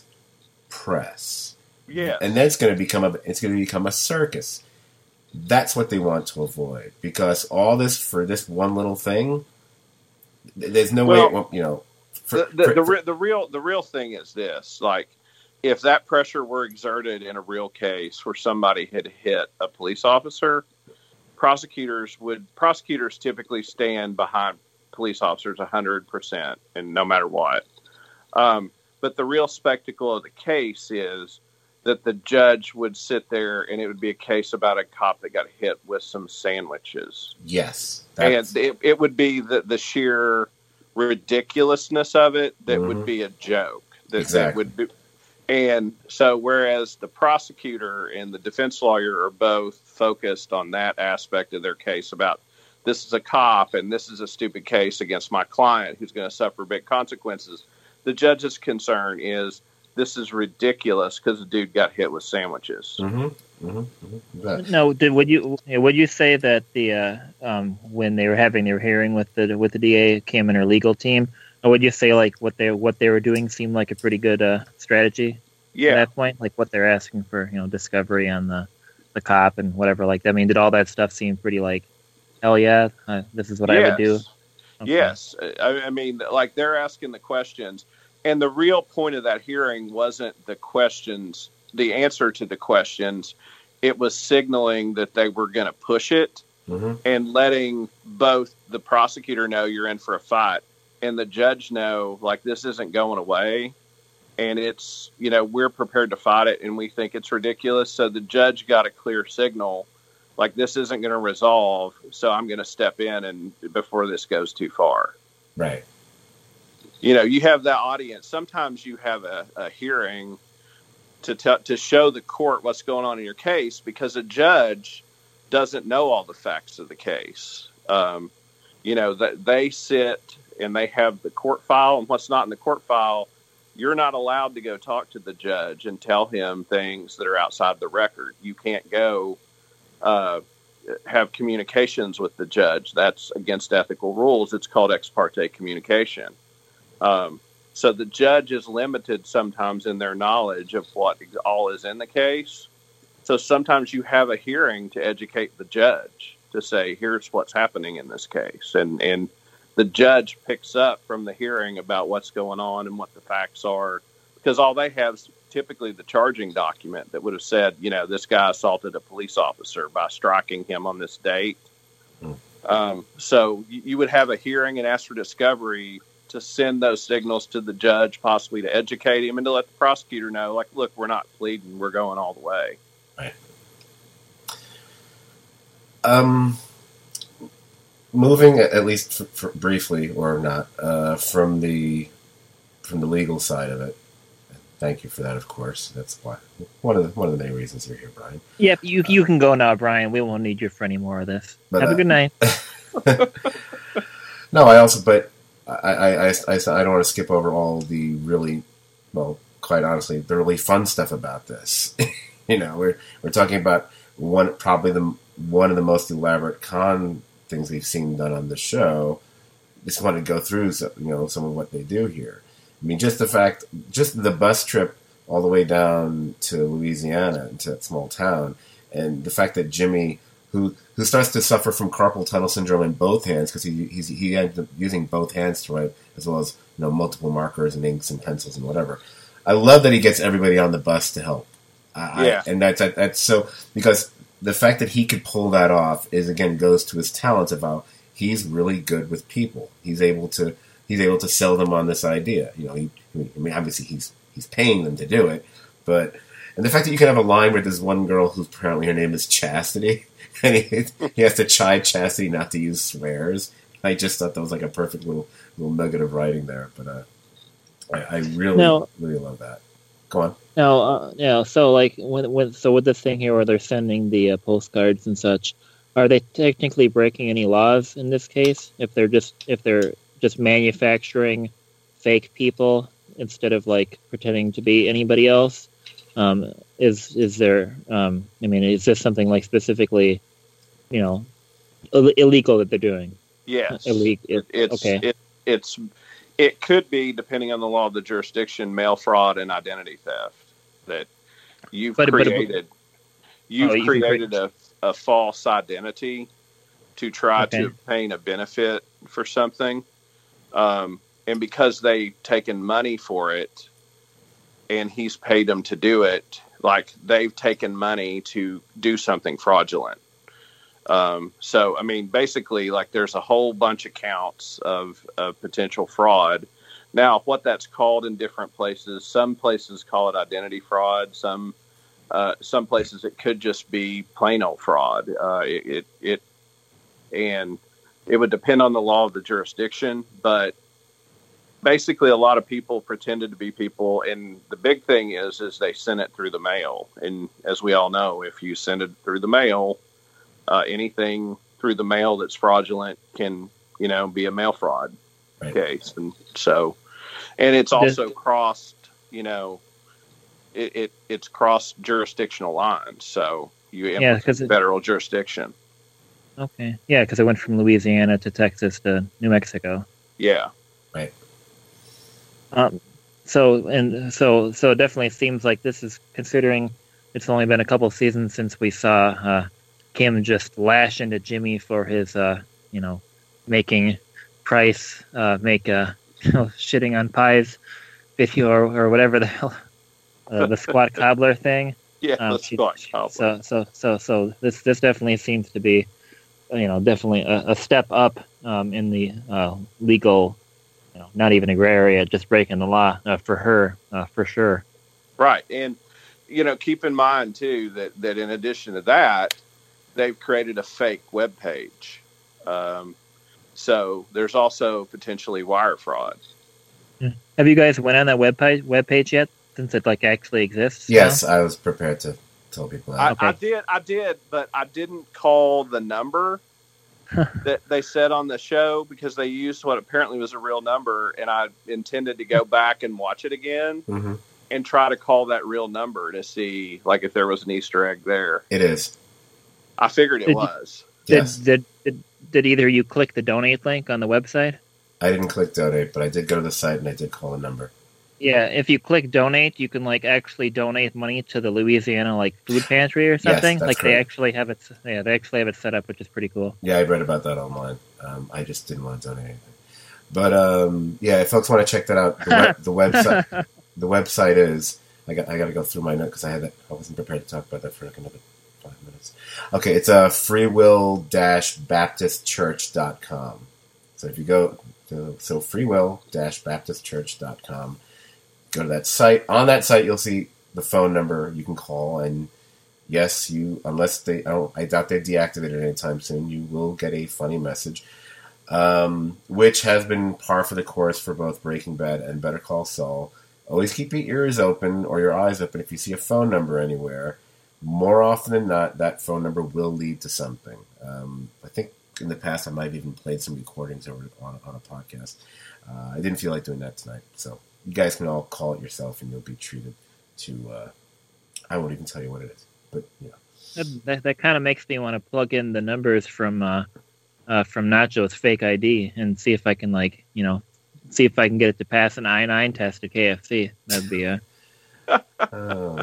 press. Yeah. And then it's going to become a it's going to become a circus. That's what they want to avoid, because all this for this one little thing, there's no well, way it won't, you know, for, the the, for, the, for, the real the real thing is this, like, if that pressure were exerted in a real case where somebody had hit a police officer, prosecutors would prosecutors typically stand behind police officers one hundred percent, and no matter what. Um, but the real spectacle of the case is that the judge would sit there and it would be a case about a cop that got hit with some sandwiches. Yes. That's... And it, it would be the, the sheer ridiculousness of it that mm-hmm. would be a joke. That, exactly. that would be, and so whereas the prosecutor and the defense lawyer are both focused on that aspect of their case about, this is a cop and this is a stupid case against my client who's going to suffer big consequences, the judge's concern is, this is ridiculous because the dude got hit with sandwiches. Mm-hmm. Mm-hmm. Mm-hmm. No, did would you would you say that the uh, um, when they were having their hearing with the with the D A, Kim and her legal team, or would you say like what they what they were doing seemed like a pretty good uh, strategy? Yeah. At that point, like what they're asking for, you know, discovery on the the cop and whatever like that. I mean, did all that stuff seem pretty like, hell yeah, uh, this is what yes. I would do? Okay. Yes, I, I mean, like they're asking the questions. And the real point of that hearing wasn't the questions, the answer to the questions. It was signaling that they were going to push it mm-hmm. and letting both the prosecutor know you're in for a fight and the judge know, like, this isn't going away. And it's, you know, we're prepared to fight it and we think it's ridiculous. So the judge got a clear signal, like, this isn't going to resolve. So I'm going to step in and before this goes too far. Right. You know, you have that audience. Sometimes you have a, a hearing to t- to show the court what's going on in your case because a judge doesn't know all the facts of the case. Um, you know, that they sit and they have the court file, and what's not in the court file, you're not allowed to go talk to the judge and tell him things that are outside the record. You can't go uh, have communications with the judge. That's against ethical rules. It's called ex parte communication. Um, so the judge is limited sometimes in their knowledge of what all is in the case. So sometimes you have a hearing to educate the judge to say, here's what's happening in this case. And, and the judge picks up from the hearing about what's going on and what the facts are, because all they have is typically the charging document that would have said, you know, this guy assaulted a police officer by striking him on this date. Mm. Um, so you, you would have a hearing and ask for discovery to send those signals to the judge, possibly to educate him and to let the prosecutor know, like, look, we're not pleading, we're going all the way. Right. Um, moving at least f- f- briefly or not uh, from the from the legal side of it. Thank you for that. Of course, that's why one of the one of the main reasons you're here, Brian. Yep, you you can go now, Brian. We won't need you for any more of this. But, Have uh, a good night. No, I also, but. I, I, I, I don't want to skip over all the really, well, quite honestly, the really fun stuff about this. You know, we're we're talking about one probably the one of the most elaborate con things we've seen done on the show. Just want to go through, some, you know, some of what they do here. I mean, just the fact, just the bus trip all the way down to Louisiana, into that small town, and the fact that Jimmy, who who starts to suffer from carpal tunnel syndrome in both hands because he he's, he ends up using both hands to write, as well as, you know, multiple markers and inks and pencils and whatever. I love that he gets everybody on the bus to help. Uh, yeah, I, and that's that, that's so because the fact that he could pull that off is again goes to his talents of how he's really good with people. He's able to he's able to sell them on this idea. You know, he, I mean, obviously he's he's paying them to do it, but and the fact that you can have a line where there's one girl who's apparently her name is Chastity, and he he has to chide Chastity not to use swears. I just thought that was like a perfect little little nugget of writing there, but uh, I, I really now, really love that. Go on. Now, uh, yeah. So, like, when, when, so with this thing here, where they're sending the uh, postcards and such, are they technically breaking any laws in this case? If they're just if they're just manufacturing fake people instead of like pretending to be anybody else, um, is is there? Um, I mean, is this something like specifically, you know, Ill- illegal that they're doing? Yes, illegal. It, it's okay. It, it's it could be, depending on the law of the jurisdiction, mail fraud and identity theft. That you've but, created, but, you've oh, you created create... a, a false identity to try okay. to obtain a benefit for something, um, and because they've taken money for it, and he's paid them to do it, like they've taken money to do something fraudulent. Um, so, I mean, basically, like there's a whole bunch of counts of, of potential fraud. Now, what that's called in different places, some places call it identity fraud. Some uh, some places it could just be plain old fraud. Uh, it, it it and it would depend on the law of the jurisdiction. But basically, a lot of people pretended to be people, and the big thing is is they sent it through the mail. And as we all know, if you send it through the mail, uh, anything through the mail that's fraudulent can, you know, be a mail fraud right. case. And so, and it's also crossed, you know, it, it it's crossed jurisdictional lines. So you yeah, because federal jurisdiction. Okay. Yeah, because it went from Louisiana to Texas to New Mexico. Yeah. Right. Um. So and so so it definitely seems like this is, considering it's only been a couple seasons since we saw uh, Kim just lash into Jimmy for his uh you know making Price uh make uh you know, shitting on pies video or or whatever the hell uh, the squat cobbler thing. Yeah. Um, the squat cobbler. So so so so this this definitely seems to be, you know, definitely a, a step up um, in the uh, legal, you know, not even a gray area, just breaking the law uh, for her, uh, for sure. Right. And, you know, keep in mind, too, that, that in addition to that, they've created a fake web page. Um, so there's also potentially wire fraud. Have you guys went on that web page, web page yet, since it, like, actually exists? Yes, now? I was prepared to tell people that. I, okay. I did, I did, but I didn't call the number that they said on the show because they used what apparently was a real number, and I intended to go back and watch it again mm-hmm. and try to call that real number to see, like, if there was an Easter egg there. It is. I figured it did was. You, did, yes. did, did did either you click the donate link on the website? I didn't click donate, but I did go to the site and I did call a number. Yeah, if you click donate, you can like actually donate money to the Louisiana like food pantry or something. Yes, like correct. they actually have it. Yeah, they actually have it set up, which is pretty cool. Yeah, I read about that online. Um, I just didn't want to donate anything. But um, yeah, if folks want to check that out, the, web, the website the website is. I got I got to go through my note because I had that. I wasn't prepared to talk about that for like another five minutes. Okay, it's a uh, freewill baptist church dot com. So if you go to so freewill baptist church dot com. Go to that site. On that site, you'll see the phone number you can call. And yes, you unless they, I, don't, I doubt they deactivate it anytime soon, you will get a funny message, um, which has been par for the course for both Breaking Bad and Better Call Saul. Always keep your ears open or your eyes open if you see a phone number anywhere. More often than not, that phone number will lead to something. Um, I think in the past, I might have even played some recordings over on, on a podcast. Uh, I didn't feel like doing that tonight, so. You guys can all call it yourself, and you'll be treated to. Uh, I won't even tell you what it is, but you know. That that, that kind of makes me want to plug in the numbers from uh, uh, from Nacho's fake I D and see if I can like you know see if I can get it to pass an I nine test at K F C. That'd be a. Oh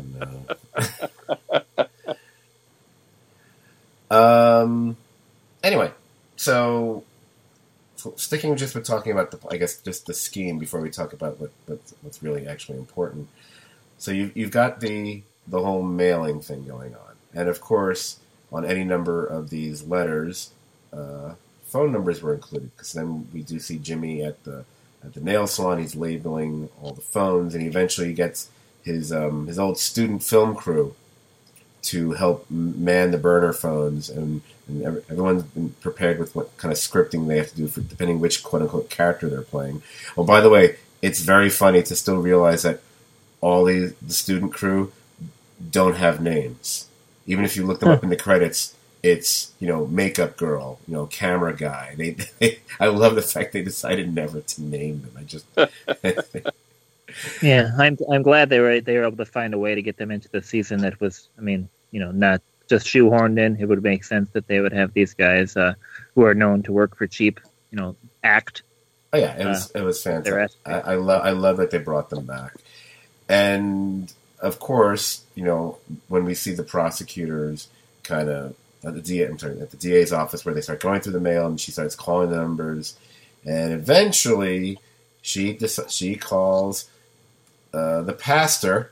no. um. Anyway, so. Sticking just with talking about the, I guess, just the scheme before we talk about what, what what's really actually important. So you've you've got the the whole mailing thing going on, and of course, on any number of these letters, uh, phone numbers were included. Because then we do see Jimmy at the at the nail salon. He's labeling all the phones, and he eventually gets his um, his old student film crew to help man the burner phones, and, and everyone's been prepared with what kind of scripting they have to do for depending which quote-unquote character they're playing. Oh, by the way, it's very funny to still realize that all the, the student crew don't have names. Even if you look them up in the credits, it's, you know, makeup girl, you know, camera guy. They, they I love the fact they decided never to name them. I just... Yeah, I'm I'm glad they were they were able to find a way to get them into the season that was, I mean, you know, not just shoehorned in. It would make sense that they would have these guys uh, who are known to work for cheap, you know, act. Oh yeah, it was uh, it was fantastic. I, I love I love that they brought them back, and of course, you know, when we see the prosecutors kind of at the D A, I'm sorry, at the D A's office where they start going through the mail, and she starts calling the numbers, and eventually she she calls. Uh, the pastor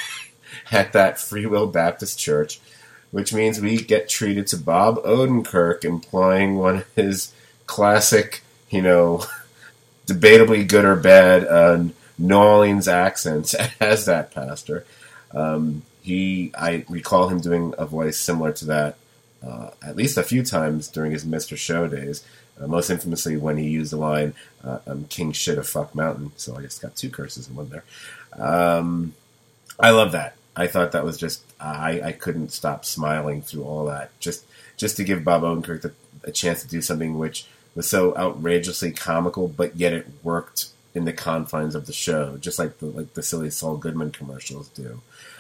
at that Free Will Baptist Church, which means we get treated to Bob Odenkirk employing one of his classic, you know, debatably good or bad uh, New Orleans accents as that pastor. Um, he, I recall him doing a voice similar to that uh, at least a few times during his Mister Show days. Uh, most infamously when he used the line, uh, I'm king shit of fuck mountain. So I just got two curses in one there. Um, I love that. I thought that was just, I, I couldn't stop smiling through all that. Just just to give Bob Odenkirk the, a chance to do something which was so outrageously comical, but yet it worked in the confines of the show, just like the, like the silly Saul Goodman commercials do.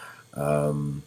Um,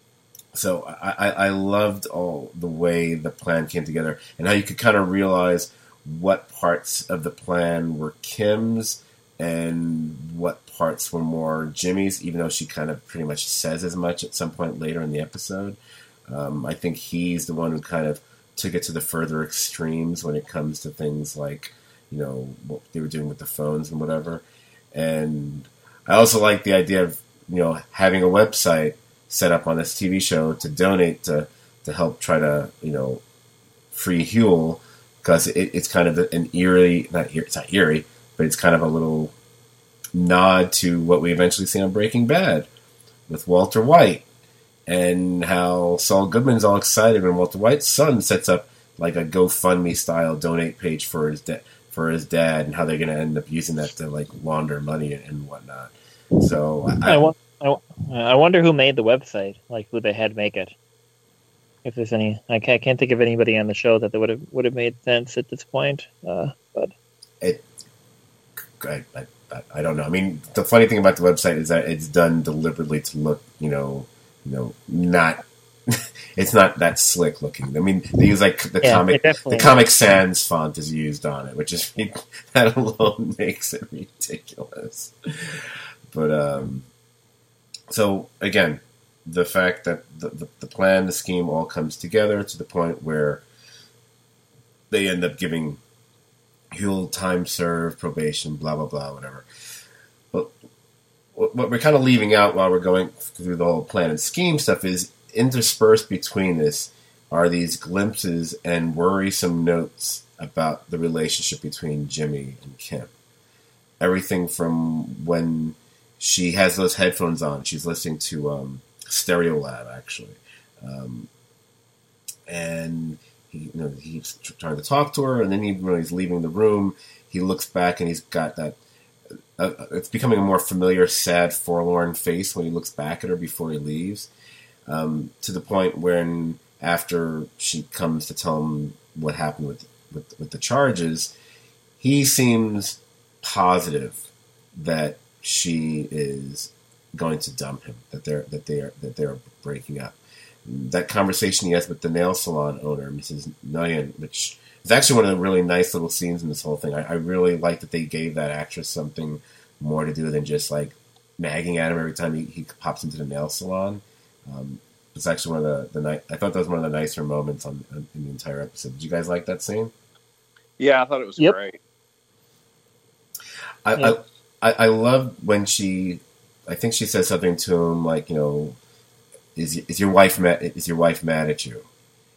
so I, I, I loved all the way the plan came together and how you could kind of realize what parts of the plan were Kim's and what parts were more Jimmy's, even though she kind of pretty much says as much at some point later in the episode. Um, I think he's the one who kind of took it to the further extremes when it comes to things like, you know, what they were doing with the phones and whatever. And I also like the idea of, you know, having a website set up on this T V show to donate to, to help try to, you know, free Huel, because it, it's kind of an eerie, not eerie, it's not eerie, but it's kind of a little nod to what we eventually see on Breaking Bad with Walter White, and how Saul Goodman's all excited when Walter White's son sets up like a GoFundMe style donate page for his da- for his dad, and how they're going to end up using that to like launder money and whatnot. So I, I, I, I wonder who made the website, like who they had make it. If there's any, I can't, I can't think of anybody on the show that would have would have made sense at this point. Uh, but it, I, I, I don't know. I mean, the funny thing about the website is that it's done deliberately to look, you know, you know, not. It's not that slick looking. I mean, they use like the yeah, comic, the Comic Sans font is used on it, which is that alone makes it ridiculous. But um, so again, the fact that the, the, the plan, the scheme all comes together to the point where they end up giving Huel time served, probation, blah, blah, blah, whatever. But what we're kind of leaving out while we're going through the whole plan and scheme stuff is interspersed between this are these glimpses and worrisome notes about the relationship between Jimmy and Kim. Everything from when she has those headphones on, she's listening to um, Stereolab, actually. Um, and he, you know, he's trying to talk to her, and then even when he's leaving the room, he looks back and he's got that, uh, it's becoming a more familiar, sad, forlorn face when he looks back at her before he leaves. Um, to the point when after she comes to tell him what happened with, with, with the charges, he seems positive that she is going to dump him, that they're that they are that they're breaking up. That conversation he has with the nail salon owner, Missus Nguyen, which is actually one of the really nice little scenes in this whole thing. I, I really like that they gave that actress something more to do than just like nagging at him every time he, he pops into the nail salon. Um, it's actually one of the, the ni- I thought that was one of the nicer moments on, on in the entire episode. Did you guys like that scene? Yeah, I thought it was yep. great. I, yeah. I, I I love when she, I think she says something to him like, you know, is is your wife mad? Is your wife mad at you?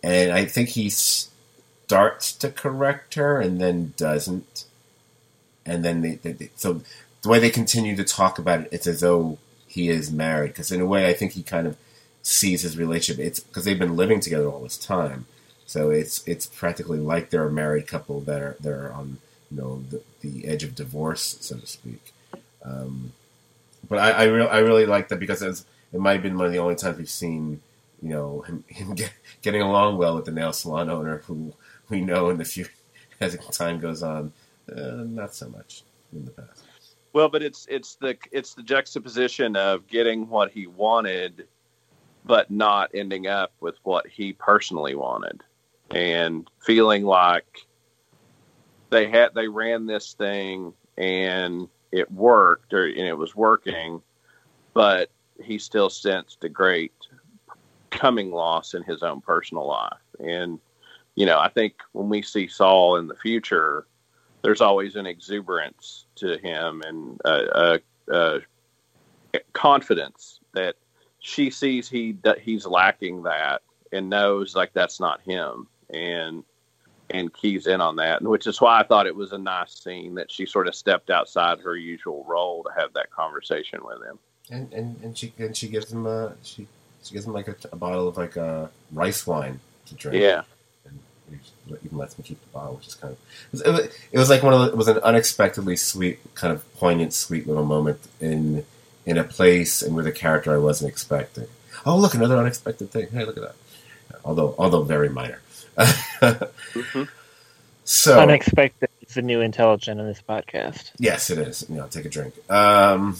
and I think he starts to correct her and then doesn't, and then they, they, they so the way they continue to talk about it, it's as though he is married, because in a way I think he kind of sees his relationship, it's because they've been living together all this time, so it's it's practically like they're a married couple that are they're on, you know, the, the edge of divorce, so to speak. Um, but I I, re- I really like that, because it, was, it might have been one of the only times we've seen, you know, him, him get, getting along well with the nail salon owner, who we know in the future, as time goes on, uh, not so much in the past. Well, but it's it's the it's the juxtaposition of getting what he wanted, but not ending up with what he personally wanted, and feeling like they had they ran this thing and it worked, or and it was working, but he still sensed a great coming loss in his own personal life. And you know, I think when we see Saul in the future, there's always an exuberance to him and a, a, a confidence that she sees he that he's lacking that, and knows like that's not him, and and keys in on that, and which is why I thought it was a nice scene that she sort of stepped outside her usual role to have that conversation with him. And and, and she and she gives him a she she gives him like a, a bottle of like a rice wine to drink. Yeah. Even lets me keep the bottle, which is kind of it was, it was like one of the, it was an unexpectedly sweet, kind of poignant, sweet little moment in in a place and with a character I wasn't expecting. Oh, look, another unexpected thing! Hey, look at that. Although although very minor. mm-hmm. So unexpected is the new intelligent in this podcast. Yes, it is. You know, take a drink. Um,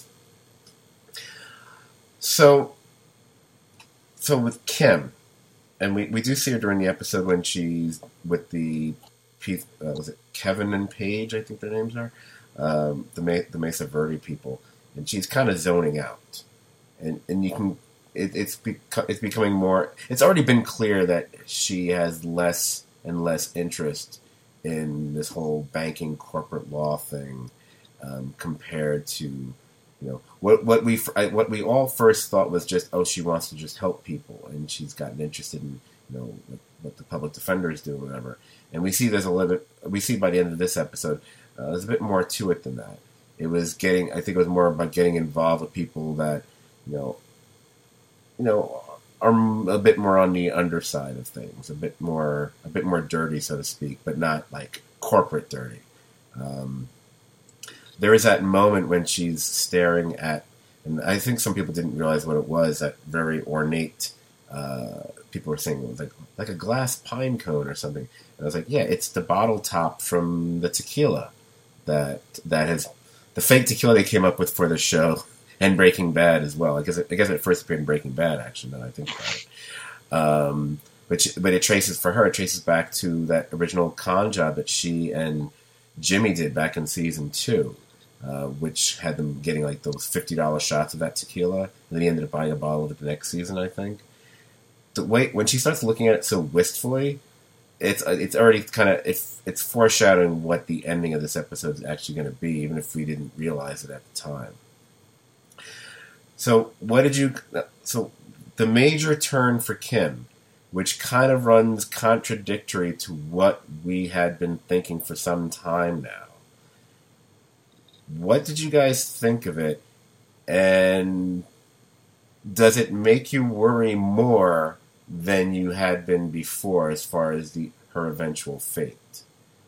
so so with Kim. And we, we do see her during the episode when she's with the, uh, was it Kevin and Paige, I think their names are, um, the the Mesa Verde people, and she's kind of zoning out, and and you can it, it's beco- it's becoming more. It's already been clear that she has less and less interest in this whole banking corporate law thing, um, compared to, you know, what what we what we all first thought was just, oh, she wants to just help people, and she's gotten interested in, you know, what, what the public defenders do, or whatever. And we see there's a little bit. We see by the end of this episode, uh, there's a bit more to it than that. It was getting. I think it was more about getting involved with people that, you know, you know, are a bit more on the underside of things, a bit more, a bit more dirty, so to speak, but not like corporate dirty. Um, There is that moment when she's staring at, and I think some people didn't realize what it was, that very ornate, uh, people were saying it was like like a glass pine cone or something. And I was like, yeah, it's the bottle top from the tequila that that has, the fake tequila they came up with for the show, and Breaking Bad as well. I guess it, I guess it first appeared in Breaking Bad, actually, now I think about it. Um, but, she, but it traces, for her, it traces back to that original con job that she and Jimmy did back in season two. Uh, which had them getting like those fifty dollars shots of that tequila, and then he ended up buying a bottle of it the next season, I think. The way when she starts looking at it so wistfully, it's it's already kind of it's it's foreshadowing what the ending of this episode is actually going to be, even if we didn't realize it at the time. So what did you? So the major turn for Kim, which kind of runs contradictory to what we had been thinking for some time now. What did you guys think of it, and does it make you worry more than you had been before as far as the her eventual fate?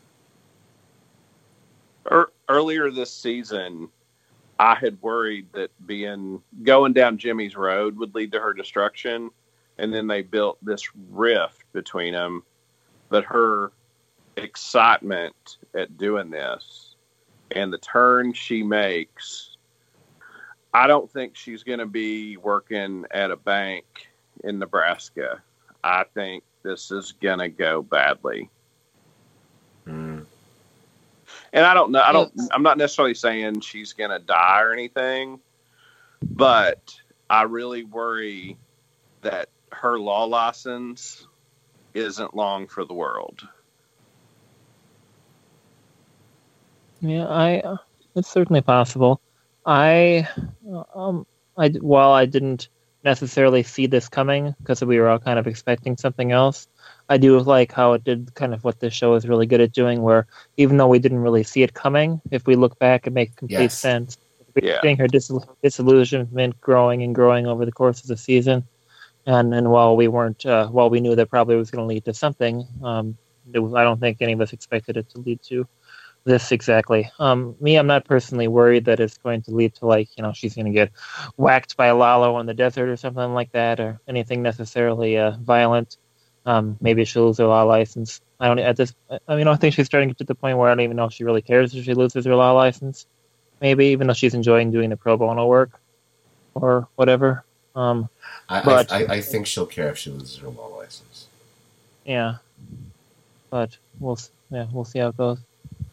Earlier this season, I had worried that being going down Jimmy's road would lead to her destruction, and then they built this rift between them. But her excitement at doing this and the turn she makes, I don't think she's going to be working at a bank in Nebraska. I think this is going to go badly. Mm. And I don't know. I don't. I'm not necessarily saying she's going to die or anything, but I really worry that her law license isn't long for the world. Yeah, I. Uh, it's certainly possible. I, um, I while I didn't necessarily see this coming because we were all kind of expecting something else. I do like how it did kind of what this show is really good at doing, where even though we didn't really see it coming, if we look back, it makes complete Yes. sense. We're Yeah. seeing her dis- disillusionment growing and growing over the course of the season, and and while we weren't, uh, while we knew that probably was going to lead to something, um, it was, I don't think any of us expected it to lead to this exactly. Um, me, I'm not personally worried that it's going to lead to, like, you know, she's going to get whacked by Lalo in the desert or something like that, or anything necessarily uh, violent. Um, maybe she'll lose her law license. I don't at this. I mean, I think she's starting to get to the point where I don't even know if she really cares if she loses her law license. Maybe, even though she's enjoying doing the pro bono work or whatever. Um, I, but I, I think she'll care if she loses her law license. yeah, but we'll s- yeah we'll see how it goes.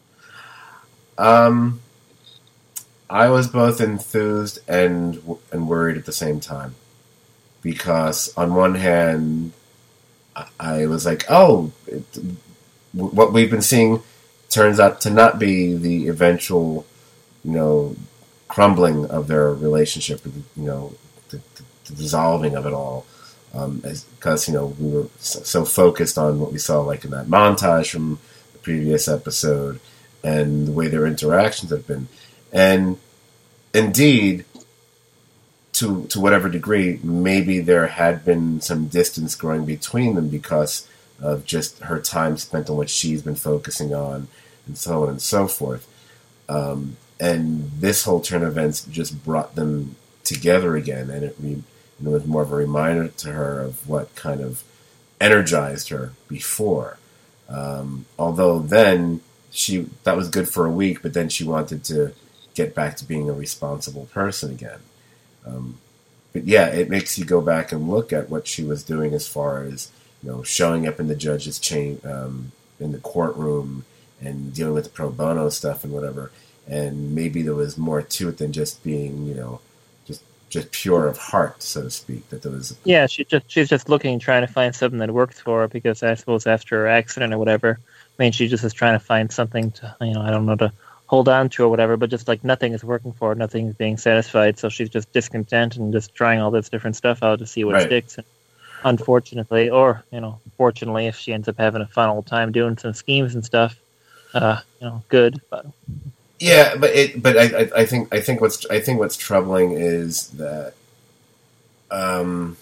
Um, I was both enthused and and worried at the same time, because on one hand, I, I was like, "Oh, it, what we've been seeing turns out to not be the eventual, you know, crumbling of their relationship, you know, the, the, the dissolving of it all." Um, because you know we were so, so focused on what we saw, like in that montage from the previous episode, and the way their interactions have been. And indeed, to to whatever degree, maybe there had been some distance growing between them because of just her time spent on what she's been focusing on, and so on and so forth. Um, and this whole turn of events just brought them together again, and it, re- it was more of a reminder to her of what kind of energized her before. Um, although then she that was good for a week, but then she wanted to get back to being a responsible person again. Um, but yeah, it makes you go back and look at what she was doing as far as, you know, showing up in the judge's chain, um, in the courtroom, and dealing with the pro bono stuff and whatever. And maybe there was more to it than just being, you know, just just pure of heart, so to speak. That there was Yeah, she just she's just looking, trying to find something that works for her, because I suppose after her accident or whatever, I mean, she just is trying to find something to, you know, I don't know, to hold on to or whatever, but just like nothing is working for her, nothing is being satisfied, so she's just discontent and just trying all this different stuff out to see what Right. sticks. And unfortunately, or, you know, fortunately, if she ends up having a fun old time doing some schemes and stuff, uh, you know, good. But Yeah, but it, but I, I, I think, I think what's, I think what's troubling is that, um,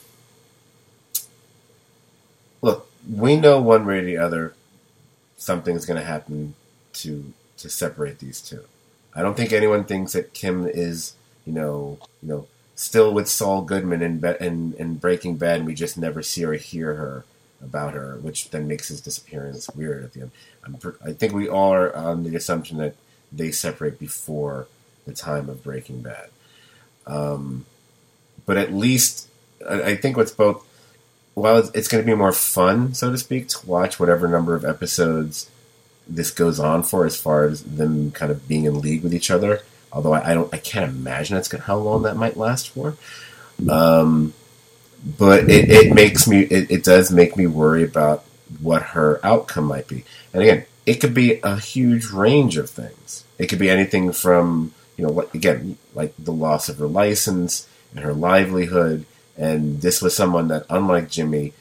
look, we know one way or the other, something's going to happen to to separate these two. I don't think anyone thinks that Kim is, you know, you know, still with Saul Goodman in Be- in, in Breaking Bad, and we just never see or hear her about her, which then makes his disappearance weird at the end. I'm, per- I think we all are on the assumption that they separate before the time of Breaking Bad. Um, but at least, I, I think what's both, while it's, it's going to be more fun, so to speak, to watch whatever number of episodes this goes on for, as far as them kind of being in league with each other. Although I, I don't, I can't imagine that's gonna, how long that might last for. Um, but it, it makes me, it, it does make me worry about what her outcome might be. And again, it could be a huge range of things. It could be anything from, you know, what again, like the loss of her license and her livelihood. And this was someone that, unlike Jimmy,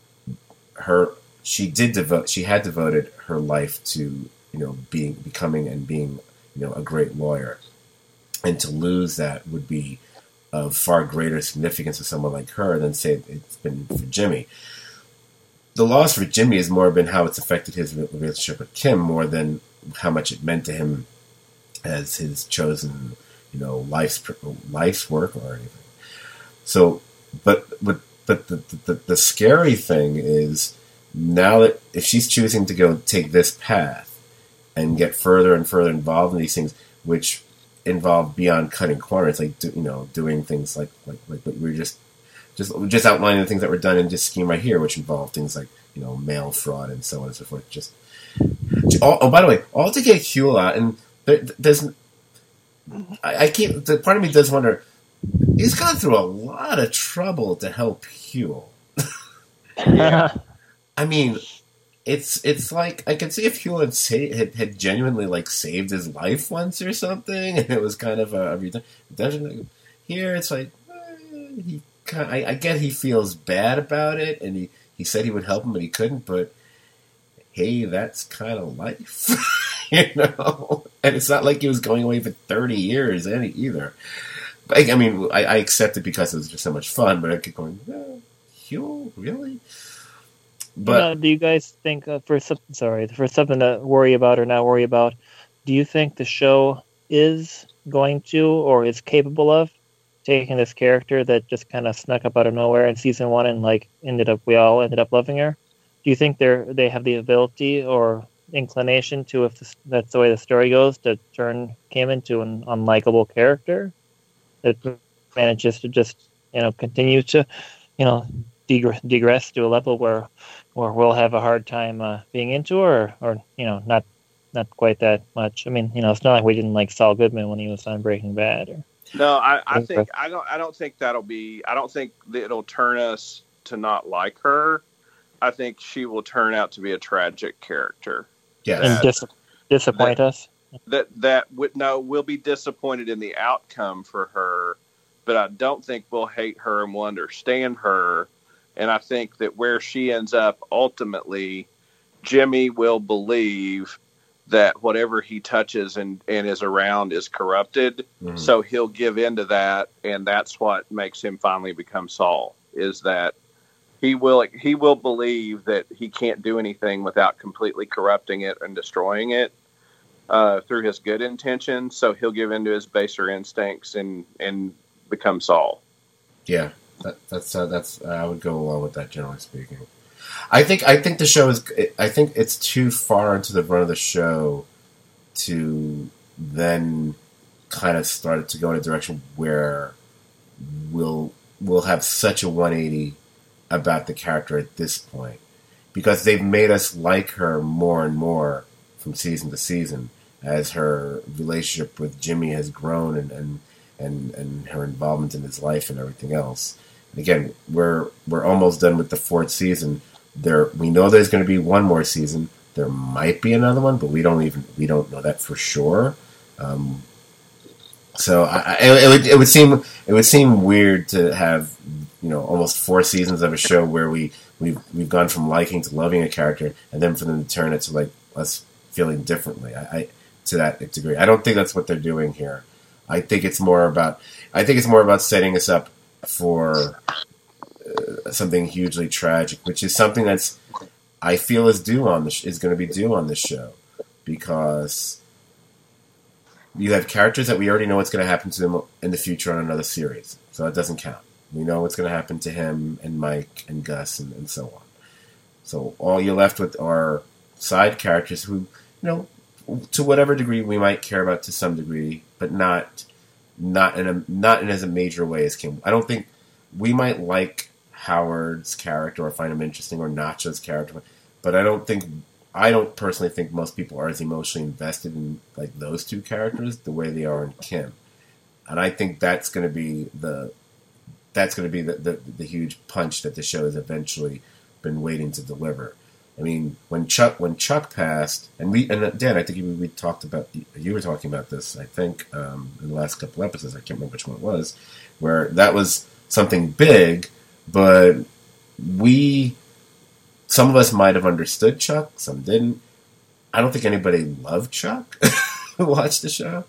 her she did devote, she had devoted her life to, you know, being, becoming and being, you know, a great lawyer. And to lose that would be of far greater significance to someone like her than, say, it's been for Jimmy. The loss for Jimmy has more been how it's affected his relationship with Kim, more than how much it meant to him as his chosen, you know, life's life's work or anything. So, but but but the the, the scary thing is, now that if she's choosing to go take this path and get further and further involved in these things, which involve beyond cutting corners, like do, you know, doing things like like like what we were just just just outlining the things that were done in this scheme right here, which involve things like, you know, mail fraud and so on and so forth. Just oh, oh by the way, all to get Huel out, and there, there's I, I keep the part of me does wonder, he's gone through a lot of trouble to help Huel. Yeah. I mean, it's it's like I could see if Huel had, sa- had had genuinely like saved his life once or something, and it was kind of a redemption. Here, it's like eh, he kind. I, I get he feels bad about it, and he, he said he would help him, but he couldn't. But hey, that's kind of life, you know. And it's not like he was going away for thirty years any either. But I, I mean, I, I accept it because it was just so much fun. But I keep going, oh, Hugh, really? But now, do you guys think uh, for something? Sorry, for something to worry about or not worry about? Do you think the show is going to or is capable of taking this character that just kind of snuck up out of nowhere in season one and like ended up we all ended up loving her? Do you think they're they have the ability or inclination to, if this, that's the way the story goes, to turn Kim into an unlikable character that manages to just you know continue to you know degre- digress to a level where where we'll have a hard time uh, being into her, or, or you know not not quite that much. I mean, you know, it's not like we didn't like Saul Goodman when he was on Breaking Bad. Or, no, I, I think I don't I don't think that'll be. I don't think that it'll turn us to not like her. I think she will turn out to be a tragic character. Yes. And dis- disappoint that, us. That that would no, we'll be disappointed in the outcome for her, but I don't think we'll hate her and we'll understand her. And I think that where she ends up ultimately, Jimmy will believe that whatever he touches and, and is around is corrupted. Mm-hmm. So he'll give in to that, and that's what makes him finally become Saul, is that He will he will believe that he can't do anything without completely corrupting it and destroying it uh, through his good intentions. So he'll give in to his baser instincts and, and become Saul. Yeah, that, that's uh, that's uh, I would go along with that, generally speaking. I think I think the show is. I think it's too far into the run of the show to then kind of start to go in a direction where we'll we'll have such a one eighty about the character at this point, because they've made us like her more and more from season to season as her relationship with Jimmy has grown and and, and, and her involvement in his life and everything else. And again, we're we're almost done with the fourth season. There, we know there's going to be one more season. There might be another one, but we don't even we don't know that for sure. Um, so I, I, it would it would seem it would seem weird to have, you know, almost four seasons of a show where we we've we've gone from liking to loving a character, and then for them to turn it to like us feeling differently. I, I to that degree, I don't think that's what they're doing here. I think it's more about I think it's more about setting us up for uh, something hugely tragic, which is something that's I feel is due on the sh- is going to be due on this show, because you have characters that we already know what's going to happen to them in the future on another series, so that doesn't count. We know what's going to happen to him and Mike and Gus and, and so on. So all you're left with are side characters who, you know, to whatever degree we might care about to some degree, but not not in a not in as a major way as Kim. I don't think we might like Howard's character or find him interesting, or Nacho's character, but I don't think I don't personally think most people are as emotionally invested in like those two characters the way they are in Kim. And I think that's going to be the that's going to be the, the the huge punch that the show has eventually been waiting to deliver. I mean, when Chuck when Chuck passed, and we and Dan, I think we, we talked about you were talking about this. I think um, in the last couple episodes, I can't remember which one it was, where that was something big, but we some of us might have understood Chuck, some didn't. I don't think anybody loved Chuck who watched the show.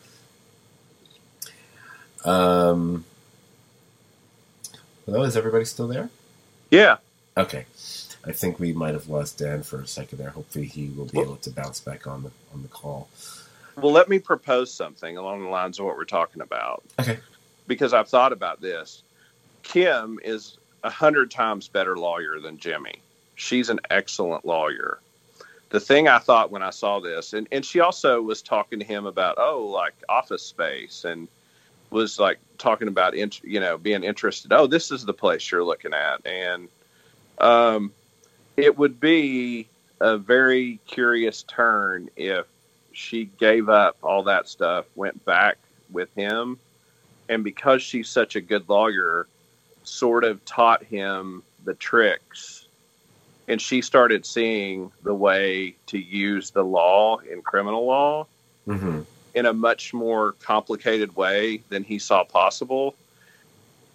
Um. Hello, is everybody still there? Yeah. Okay. I think we might have lost Dan for a second there. Hopefully he will be able to bounce back on the on the call. Well, let me propose something along the lines of what we're talking about. Okay. Because I've thought about this. Kim is a hundred times better lawyer than Jimmy. She's an excellent lawyer. The thing I thought when I saw this, and, and she also was talking to him about, oh, like Office Space, and was like talking about, you know, being interested. Oh, this is the place you're looking at. And um, it would be a very curious turn if she gave up all that stuff, went back with him, and because she's such a good lawyer, sort of taught him the tricks, and she started seeing the way to use the law in criminal law mm-hmm. in a much more complicated way than he saw possible.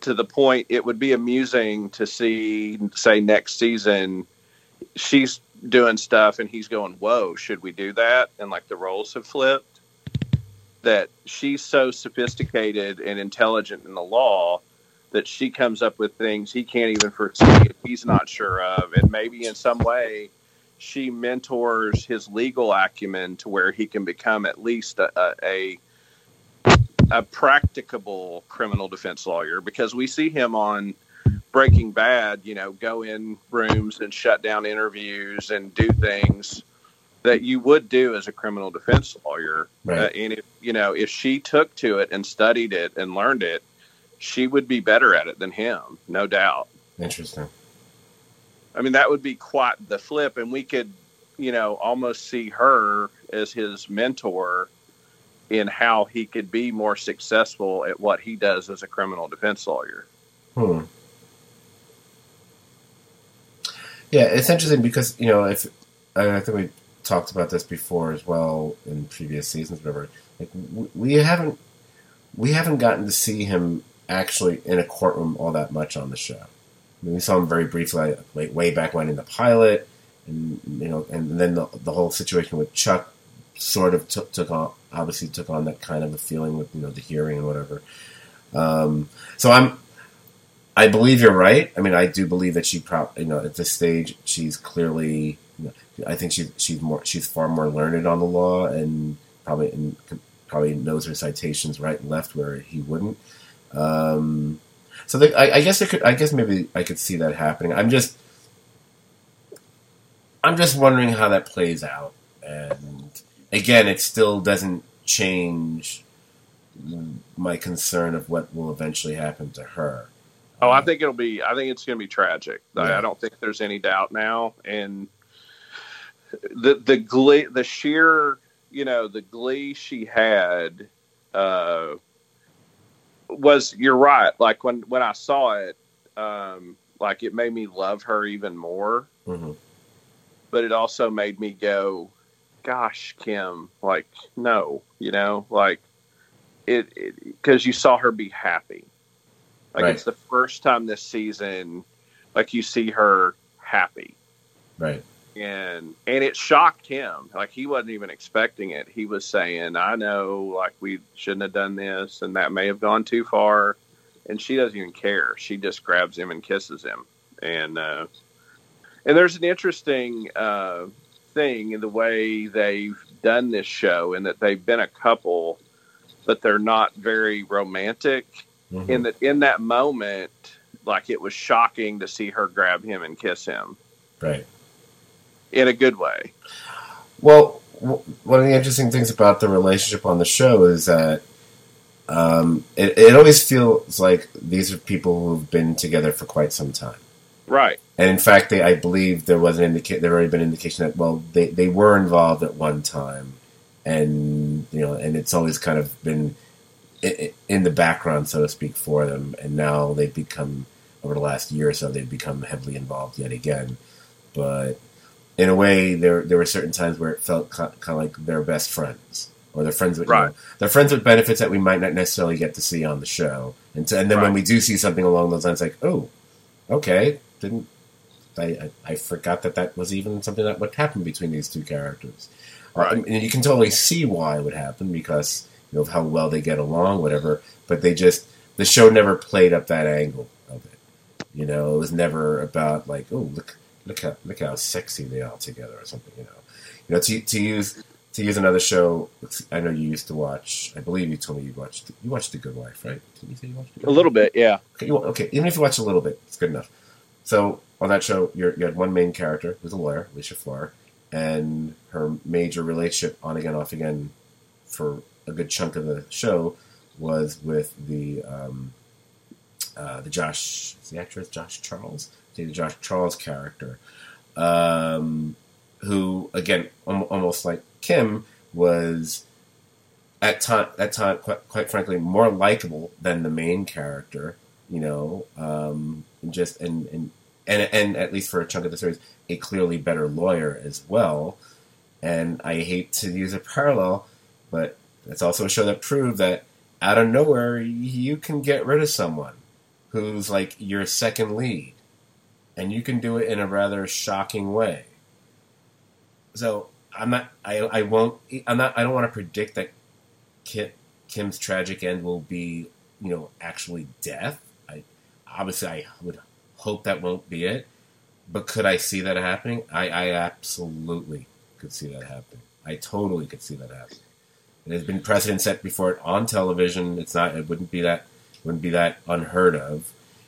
to the point, it would be amusing to see, say, next season, she's doing stuff and he's going, whoa, should we do that? And like the roles have flipped. That she's so sophisticated and intelligent in the law that she comes up with things he can't even foresee, he's not sure of. And maybe in some way she mentors his legal acumen to where he can become at least a, a, a practicable criminal defense lawyer, because we see him on Breaking Bad, you know, go in rooms and shut down interviews and do things that you would do as a criminal defense lawyer. Right. Uh, and if, you know, if she took to it and studied it and learned it, she would be better at it than him, no doubt. Interesting. I mean, that would be quite the flip. And we could, you know, almost see her as his mentor in how he could be more successful at what he does as a criminal defense lawyer. Hmm. Yeah, it's interesting because, you know, if I think we talked about this before as well in previous seasons, whatever. Like we haven't we haven't gotten to see him actually in a courtroom all that much on the show. I mean, we saw him very briefly, like way back when in the pilot, and you know, and then the, the whole situation with Chuck sort of took took on obviously took on that kind of a feeling with, you know, the hearing and whatever. Um, so I'm. I believe you're right. I mean, I do believe that she probably, you know, at this stage, she's clearly, you know, I think she, she's more, she's far more learned on the law and probably, and probably knows her citations right and left where he wouldn't. Um, so the, I, I guess it could, I guess maybe I could see that happening. I'm just, I'm just wondering how that plays out. And again, it still doesn't change my concern of what will eventually happen to her. Oh, I think it'll be. I think it's going to be tragic. Yeah. I don't think there's any doubt now. And the the glee, the sheer, you know, the glee she had uh, was. You're right. Like when when I saw it, um, like it made me love her even more. Mm-hmm. But it also made me go, "Gosh, Kim, like no, you know, like it because you saw her be happy." Like, right. It's the first time this season, like, you see her happy. Right. And and it shocked him. Like, he wasn't even expecting it. He was saying, I know, like, we shouldn't have done this, and that may have gone too far. And she doesn't even care. She just grabs him and kisses him. And, uh, and there's an interesting uh, thing in the way they've done this show, in that they've been a couple, but they're not very romantic. Mm-hmm. In that, in that moment, like it was shocking to see her grab him and kiss him, right? In a good way. Well, w- one of the interesting things about the relationship on the show is that um, it, it always feels like these are people who've been together for quite some time, right? And in fact, they, I believe there was an indica- there had already been an indication that well, they, they were involved at one time, and you know, and it's always kind of been in the background, so to speak, for them, and now they've become, over the last year or so, they've become heavily involved yet again. But in a way, there there were certain times where it felt kind of like they're best friends, or they're friends with, right. you know, they're friends with benefits that we might not necessarily get to see on the show. And to, and then right. when we do see something along those lines, like, oh, okay, didn't I, I? I forgot that that was even something that would happen between these two characters. Right. Uh, and you can totally see why it would happen because. Of how well they get along, whatever, but they just the show never played up that angle of it. You know, it was never about like, oh, look, look how look how sexy they are together or something. You know, you know to to use to use another show. I know you used to watch. I believe you told me you watched you watched The Good Wife, right? Did you say you watched The Good a little Wife? bit? Yeah. Okay, you, okay. Even if you watch a little bit, it's good enough. So on that show, you're, you had one main character who's a lawyer, Alicia Fleur, and her major relationship on again, off again, for a good chunk of the show was with the um, uh, the Josh, the actress Josh Charles, the Josh Charles character, um, who again, al- almost like Kim, was at time at time quite, quite frankly more likable than the main character. You know, um, and just and, and and and at least for a chunk of the series, a clearly better lawyer as well. And I hate to use a parallel, but it's also a show that proved that out of nowhere you can get rid of someone who's like your second lead, and you can do it in a rather shocking way. So I'm not. I I won't. I'm not. I don't want to predict that Kim, Kim's tragic end will be, you know, actually death. I obviously I would hope that won't be it. But could I see that happening? I, I absolutely could see that happening. I totally could see that happening. There's been precedent set before it on television. It's not. It wouldn't be that. Wouldn't be that unheard of.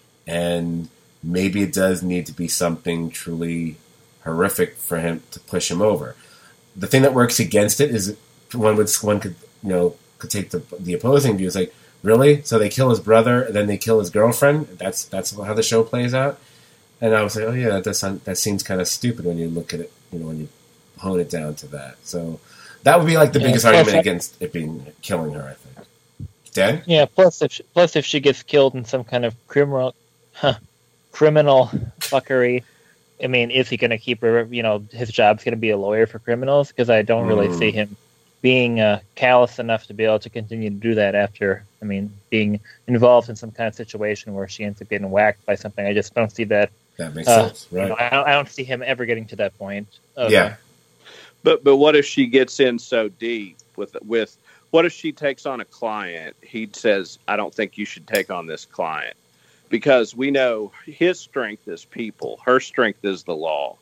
And maybe it does need to be something truly horrific for him to push him over. The thing that works against it is one would one could you know could take the the opposing view. It's like, really? So they kill his brother, and then they kill his girlfriend. That's that's how the show plays out. And I was like, oh yeah, that does sound, that seems kind of stupid when you look at it, you know, when you hone it down to that. So that would be like the yeah, biggest argument against it being killing her, I think. Dan? Yeah. Plus, if she, plus if she gets killed in some kind of criminal, huh, criminal fuckery, I mean, is he going to keep her? You know, his job's going to be a lawyer for criminals, because I don't really Mm. see him being uh, callous enough to be able to continue to do that after. I mean, being involved in some kind of situation where she ends up getting whacked by something. I just don't see that. That makes Uh, sense, You right? know, I, don't, I don't see him ever getting to that point. Of, Yeah. But but what if she gets in so deep with with what if she takes on a client? He says, "I don't think you should take on this client," because we know his strength is people, her strength is the law.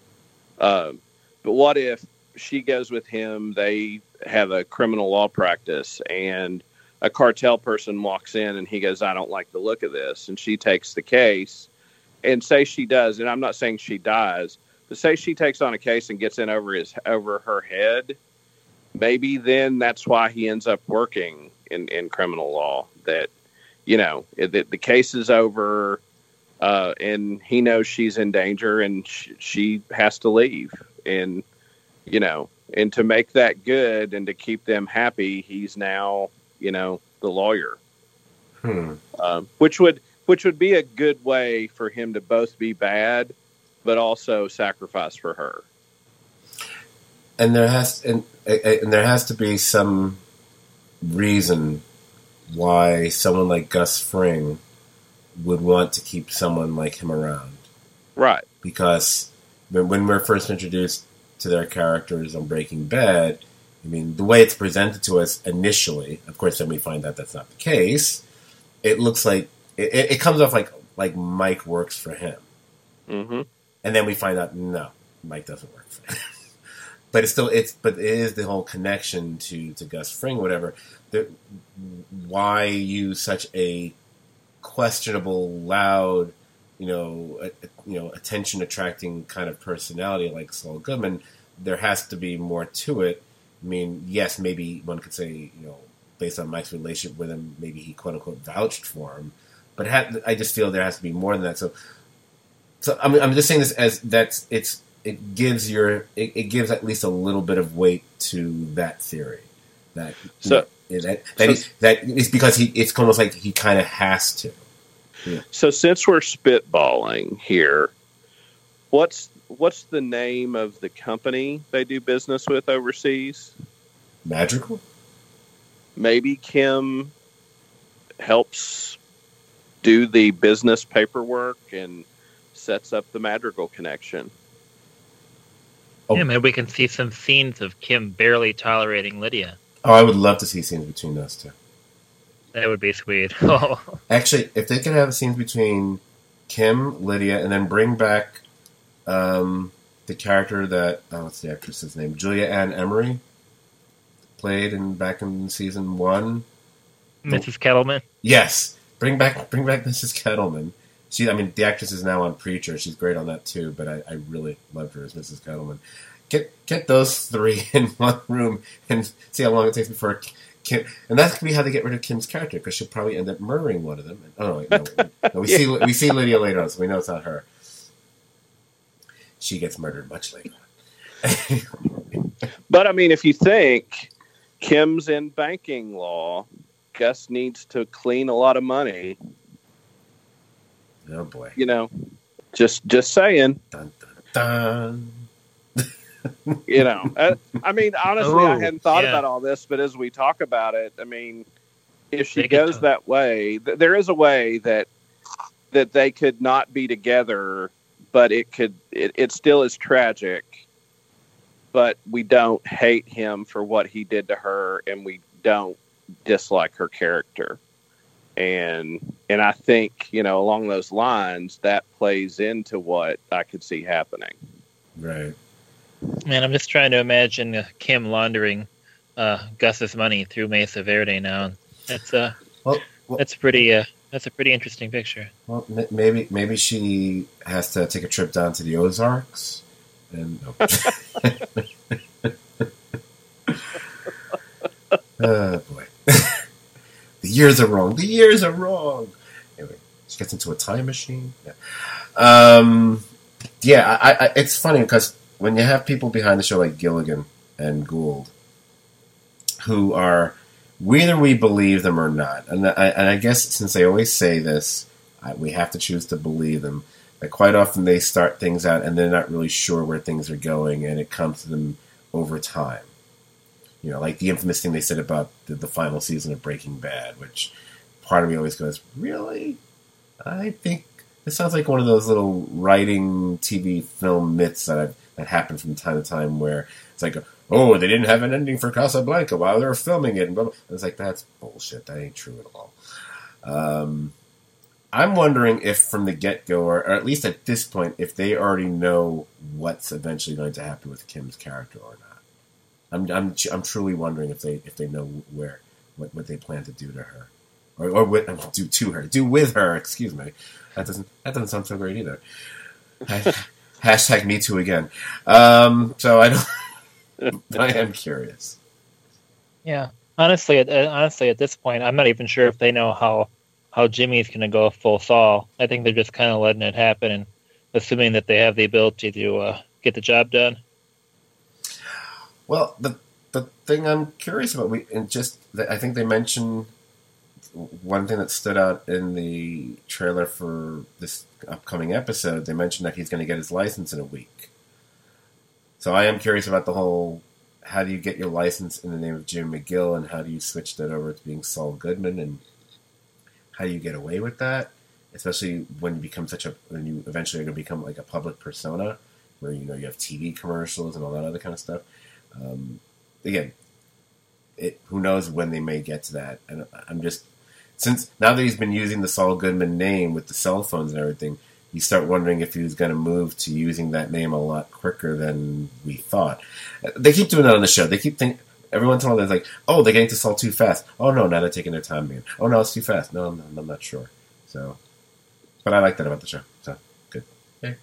Um, but what if she goes with him? They have a criminal law practice, and a cartel person walks in, and he goes, "I don't like the look of this," and she takes the case. And say she does, and I'm not saying she dies, but say she takes on a case and gets in over his over her head, maybe then that's why he ends up working in, in criminal law. That, you know, the, the case is over, uh, and he knows she's in danger, and sh- she has to leave. And, you know, and to make that good and to keep them happy, he's now, you know, the lawyer, Hmm. um, which would. Which would be a good way for him to both be bad, but also sacrifice for her. And there has and and there has to be some reason why someone like Gus Fring would want to keep someone like him around. Right. Because when when we're first introduced to their characters on Breaking Bad, I mean, the way it's presented to us initially, of course, then we find out that's not the case. It looks like it, it comes off like like Mike works for him, Mm-hmm. and then we find out no, Mike doesn't work for him. But it's still it's but it is the whole connection to to Gus Fring, whatever. The, why use such a questionable, loud, you know, a, you know, attention attracting kind of personality like Saul Goodman? There has to be more to it. I mean, yes, maybe one could say, you know, based on Mike's relationship with him, maybe he quote unquote vouched for him. But ha- I just feel there has to be more than that. So, so I'm, I'm just saying this as that's it's it gives your it, it gives at least a little bit of weight to that theory. That So you know, that that, so, he, that it's because he it's almost like he kind of has to. Yeah. so since we're spitballing here, what's what's the name of the company they do business with overseas? Magical? Maybe Kim helps do the business paperwork and sets up the Madrigal connection. Oh. Yeah, maybe we can see some scenes of Kim barely tolerating Lydia. Oh, I would love to see scenes between those two. That would be sweet. Oh. Actually, if they could have scenes between Kim, Lydia, and then bring back um, the character that oh, what's the actress's name? Julia Ann Emery played in back in season one. Missus Kettleman. Yes, bring back bring back Missus Kettleman. She, I mean, the actress is now on Preacher. She's great on that too. But I, I really loved her as Missus Kettleman. Get get those three in one room and see how long it takes before Kim. And that could be how they get rid of Kim's character, because she'll probably end up murdering one of them. Oh no, wait, no, no we yeah. see we see Lydia later on, so we know it's not her. She gets murdered much later on. But I mean, if you think Kim's in banking law, Gus needs to clean a lot of money. Oh boy! You know, just just saying. Dun, dun, dun. You know, I, I mean, honestly, oh, I hadn't thought yeah. about all this, but as we talk about it, I mean, if she Take goes it that way, th- there is a way that that they could not be together, but it could, it, it still is tragic, but we don't hate him for what he did to her, and we don't dislike her character. And, and I think, you know, along those lines, that plays into what I could see happening. Right. Man, I'm just trying to imagine uh, Kim laundering uh, Gus's money through Mesa Verde now. That's uh, well, well, that's pretty. Uh, that's a pretty interesting picture. Well, maybe maybe she has to take a trip down to the Ozarks, and no. Oh boy, the years are wrong. The years are wrong. Anyway, she gets into a time machine. Yeah, um, yeah. I, I, it's funny because when you have people behind the show like Gilligan and Gould, who are, whether we believe them or not, and I, and I guess since they always say this, I, we have to choose to believe them, that quite often they start things out and they're not really sure where things are going, and it comes to them over time. You know, like the infamous thing they said about the, the final season of Breaking Bad, which part of me always goes, really? I think this sounds like one of those little writing T V film myths that I've, that happen from time to time, where it's like, oh, they didn't have an ending for Casablanca while they were filming it. And blah, blah. It's like, that's bullshit. That ain't true at all. Um, I'm wondering if from the get-go, or, or at least at this point, if they already know what's eventually going to happen with Kim's character or not. I'm I'm I'm truly wondering if they if they know where what, what they plan to do to her, or or with, do to her, do with her. Excuse me. That doesn't that doesn't sound so great either. Hashtag me too again. Um, so I don't. But I am curious. Yeah, honestly, at, honestly, at this point, I'm not even sure if they know how how Jimmy's going to go full Saul. I think they're just kind of letting it happen and assuming that they have the ability to uh, get the job done. Well, the the thing I'm curious about, we and just I think they mentioned one thing that stood out in the trailer for this upcoming episode. They mentioned that he's going to get his license in a week. So I am curious about the whole, how do you get your license in the name of Jim McGill, and how do you switch that over to being Saul Goodman, and how do you get away with that, especially when you become such a, when you eventually are going to become like a public persona, where, you know, you have T V commercials and all that other kind of stuff. Um, again, it, who knows when they may get to that. And I'm just, since now that he's been using the Saul Goodman name with the cell phones and everything, you start wondering if he was going to move to using that name a lot quicker than we thought. They keep doing that on the show. They keep thinking, every once in a while, they're like, oh, they're getting to Saul too fast. Oh, no, now they're taking their time again. Oh, no, it's too fast. No, I'm, I'm not sure. So, but I like that about the show. So, good. Okay.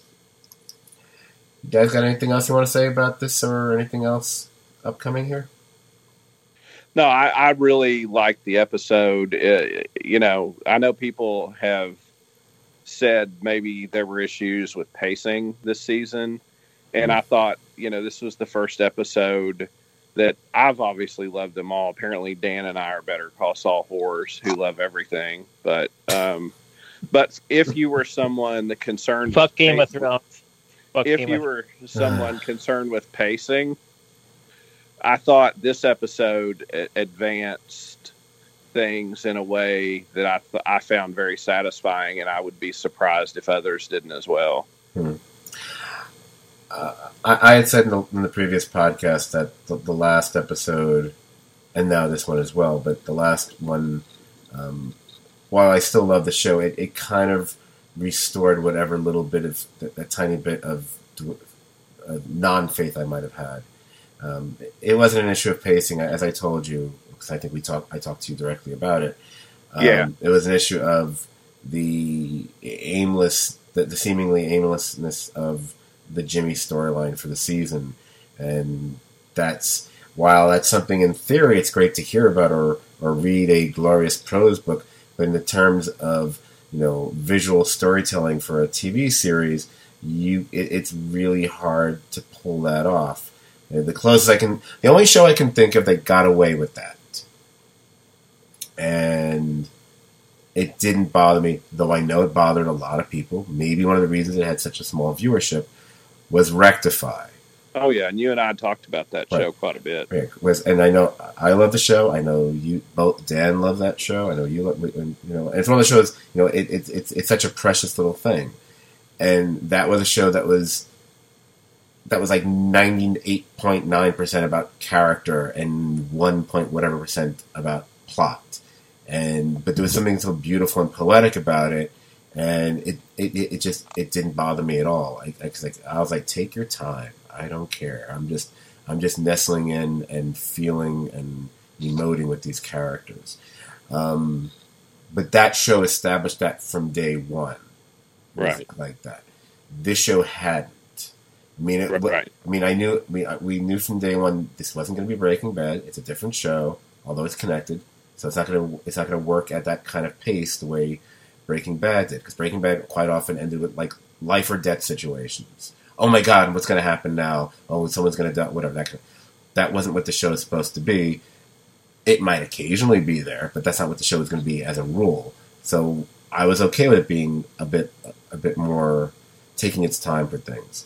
You guys got anything else you want to say about this, or anything else upcoming here? No, I, I really liked the episode. Uh, you know, I know people have said maybe there were issues with pacing this season, and I thought, you know, this was the first episode that I've obviously loved them all. Apparently Dan and I are Better Call Saul whores who love everything, but um but if you were someone concerned fuck with Game pacing, of Thrones fuck if Game you of... were someone concerned with pacing, I thought this episode advanced things in a way that I th- I found very satisfying, and I would be surprised if others didn't as well. Hmm. Uh, I, I had said in the, in the previous podcast that the, the last episode, and now this one as well, but the last one, um, while I still love the show, it, it kind of restored whatever little bit of, a tiny bit of uh, non-faith I might have had. Um, it wasn't an issue of pacing, as I told you, because I think we talked. I talked to you directly about it. Um, yeah, it was an issue of the aimless, the, the seemingly aimlessness of the Jimmy storyline for the season, and that's, while that's something in theory it's great to hear about or or read a glorious prose book, but in the terms of, you know, visual storytelling for a T V series, you it, it's really hard to pull that off. The closest I can, the only show I can think of that got away with that, and it didn't bother me, though I know it bothered a lot of people. Maybe one of the reasons it had such a small viewership was Rectify. Oh yeah, and you and I talked about that right. show quite a bit. Right. Was, and I know I love the show. I know you both. Dan loved that show. I know you love. You know, and it's one of the shows. You know, it, it, it's it's such a precious little thing, and that was a show that was that was like ninety-eight point nine percent about character and one point whatever percent about plot, and but there was something so beautiful and poetic about it. And it, it, it just it didn't bother me at all. I, I, like, I was like, take your time. I don't care. I'm just I'm just nestling in and feeling and emoting with these characters. Um, but that show established that from day one, right? Like that. This show hadn't. I mean, it, right. I mean, I knew we we knew from day one this wasn't going to be Breaking Bad. It's a different show, although it's connected. So it's not going to it's not going to work at that kind of pace the way Breaking Bad did, because Breaking Bad quite often ended with like life or death situations. Oh my God, what's going to happen now? Oh, someone's going to die. Whatever. That that wasn't what the show is supposed to be. It might occasionally be there, but that's not what the show is going to be as a rule. So I was okay with it being a bit a bit more taking its time for things,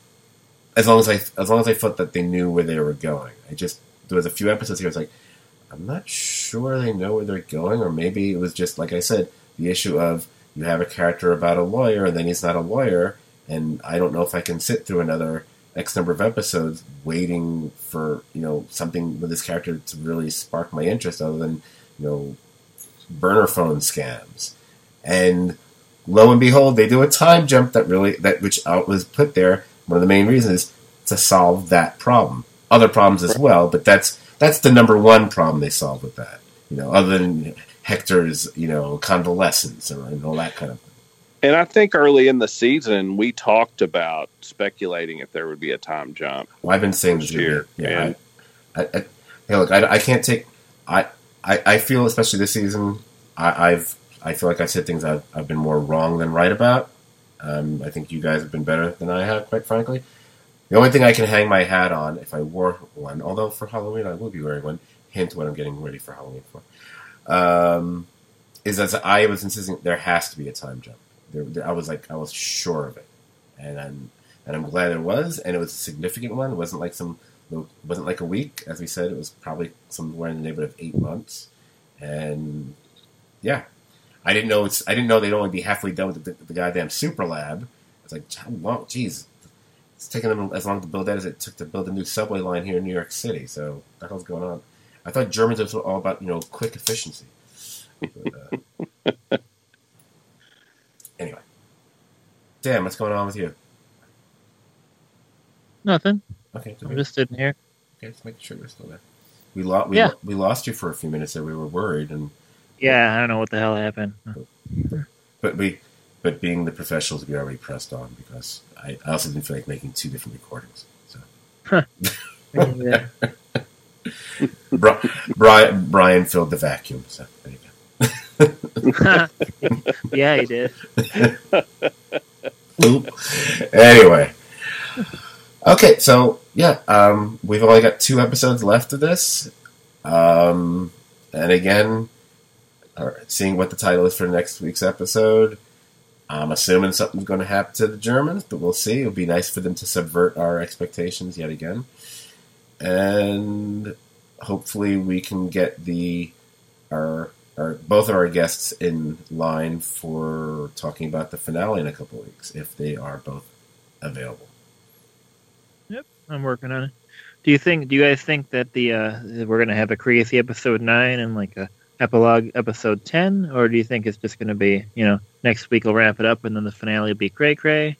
as long as I as long as I felt that they knew where they were going. I just there was a few episodes here. I was like, I'm not sure they know where they're going, or maybe it was just like I said. The issue of you have a character about a lawyer and then he's not a lawyer, and I don't know if I can sit through another X number of episodes waiting for, you know, something with this character to really spark my interest other than, you know, burner phone scams. And lo and behold, they do a time jump that really, that which was put there. One of the main reasons is to solve that problem. Other problems as well, but that's that's the number one problem they solve with that. You know, other than Hector's, you know, convalescence and all that kind of thing. And I think early in the season, we talked about speculating if there would be a time jump. Well, I've been saying this year. Yeah. And, I, I, I, hey, look, I, I can't take. I, I, I feel, especially this season, I, I've. I feel like I said things I've, I've been more wrong than right about. Um, I think you guys have been better than I have, quite frankly. The only thing I can hang my hat on, if I wore one, although for Halloween I will be wearing one. Hint what I'm getting ready for Halloween for. Um, is as I was insisting there has to be a time jump. There, there, I was like I was sure of it, and I'm and I'm glad it was, and it was a significant one. It wasn't like some, it wasn't like a week, as we said. It was probably somewhere in the neighborhood of eight months, and yeah, I didn't know it's I didn't know they'd only be halfway done with the, the, the goddamn super lab. It's like how long? Jeez, it's taking them as long to build that as it took to build a new subway line here in New York City. So what the hell's going on? I thought Germans was all about, you know, quick efficiency. But, uh, anyway. Dan, what's going on with you? Nothing. Okay. I'm just sitting here. Okay, just making sure you're still there. We, lo- we, yeah. lo- we lost you for a few minutes there. We were worried. and Yeah, I don't know what the hell happened. But, but we, but being the professionals, we already pressed on because I, I also didn't feel like making two different recordings. So. yeah. Brian, Brian filled the vacuum. So there you go. Yeah, he did. Oop. Anyway, okay, so yeah, um, we've only got two episodes left of this, um, and again, seeing what the title is for next week's episode. I'm assuming something's going to happen to the Germans, but we'll see. It would be nice for them to subvert our expectations yet again. And hopefully we can get the our our both of our guests in line for talking about the finale in a couple of weeks if they are both available. Yep, I'm working on it. Do you think? Do you guys think that the uh, we're going to have a crazy episode nine and like a epilogue episode ten, or do you think it's just going to be, you know, next week we'll wrap it up and then the finale will be cray cray?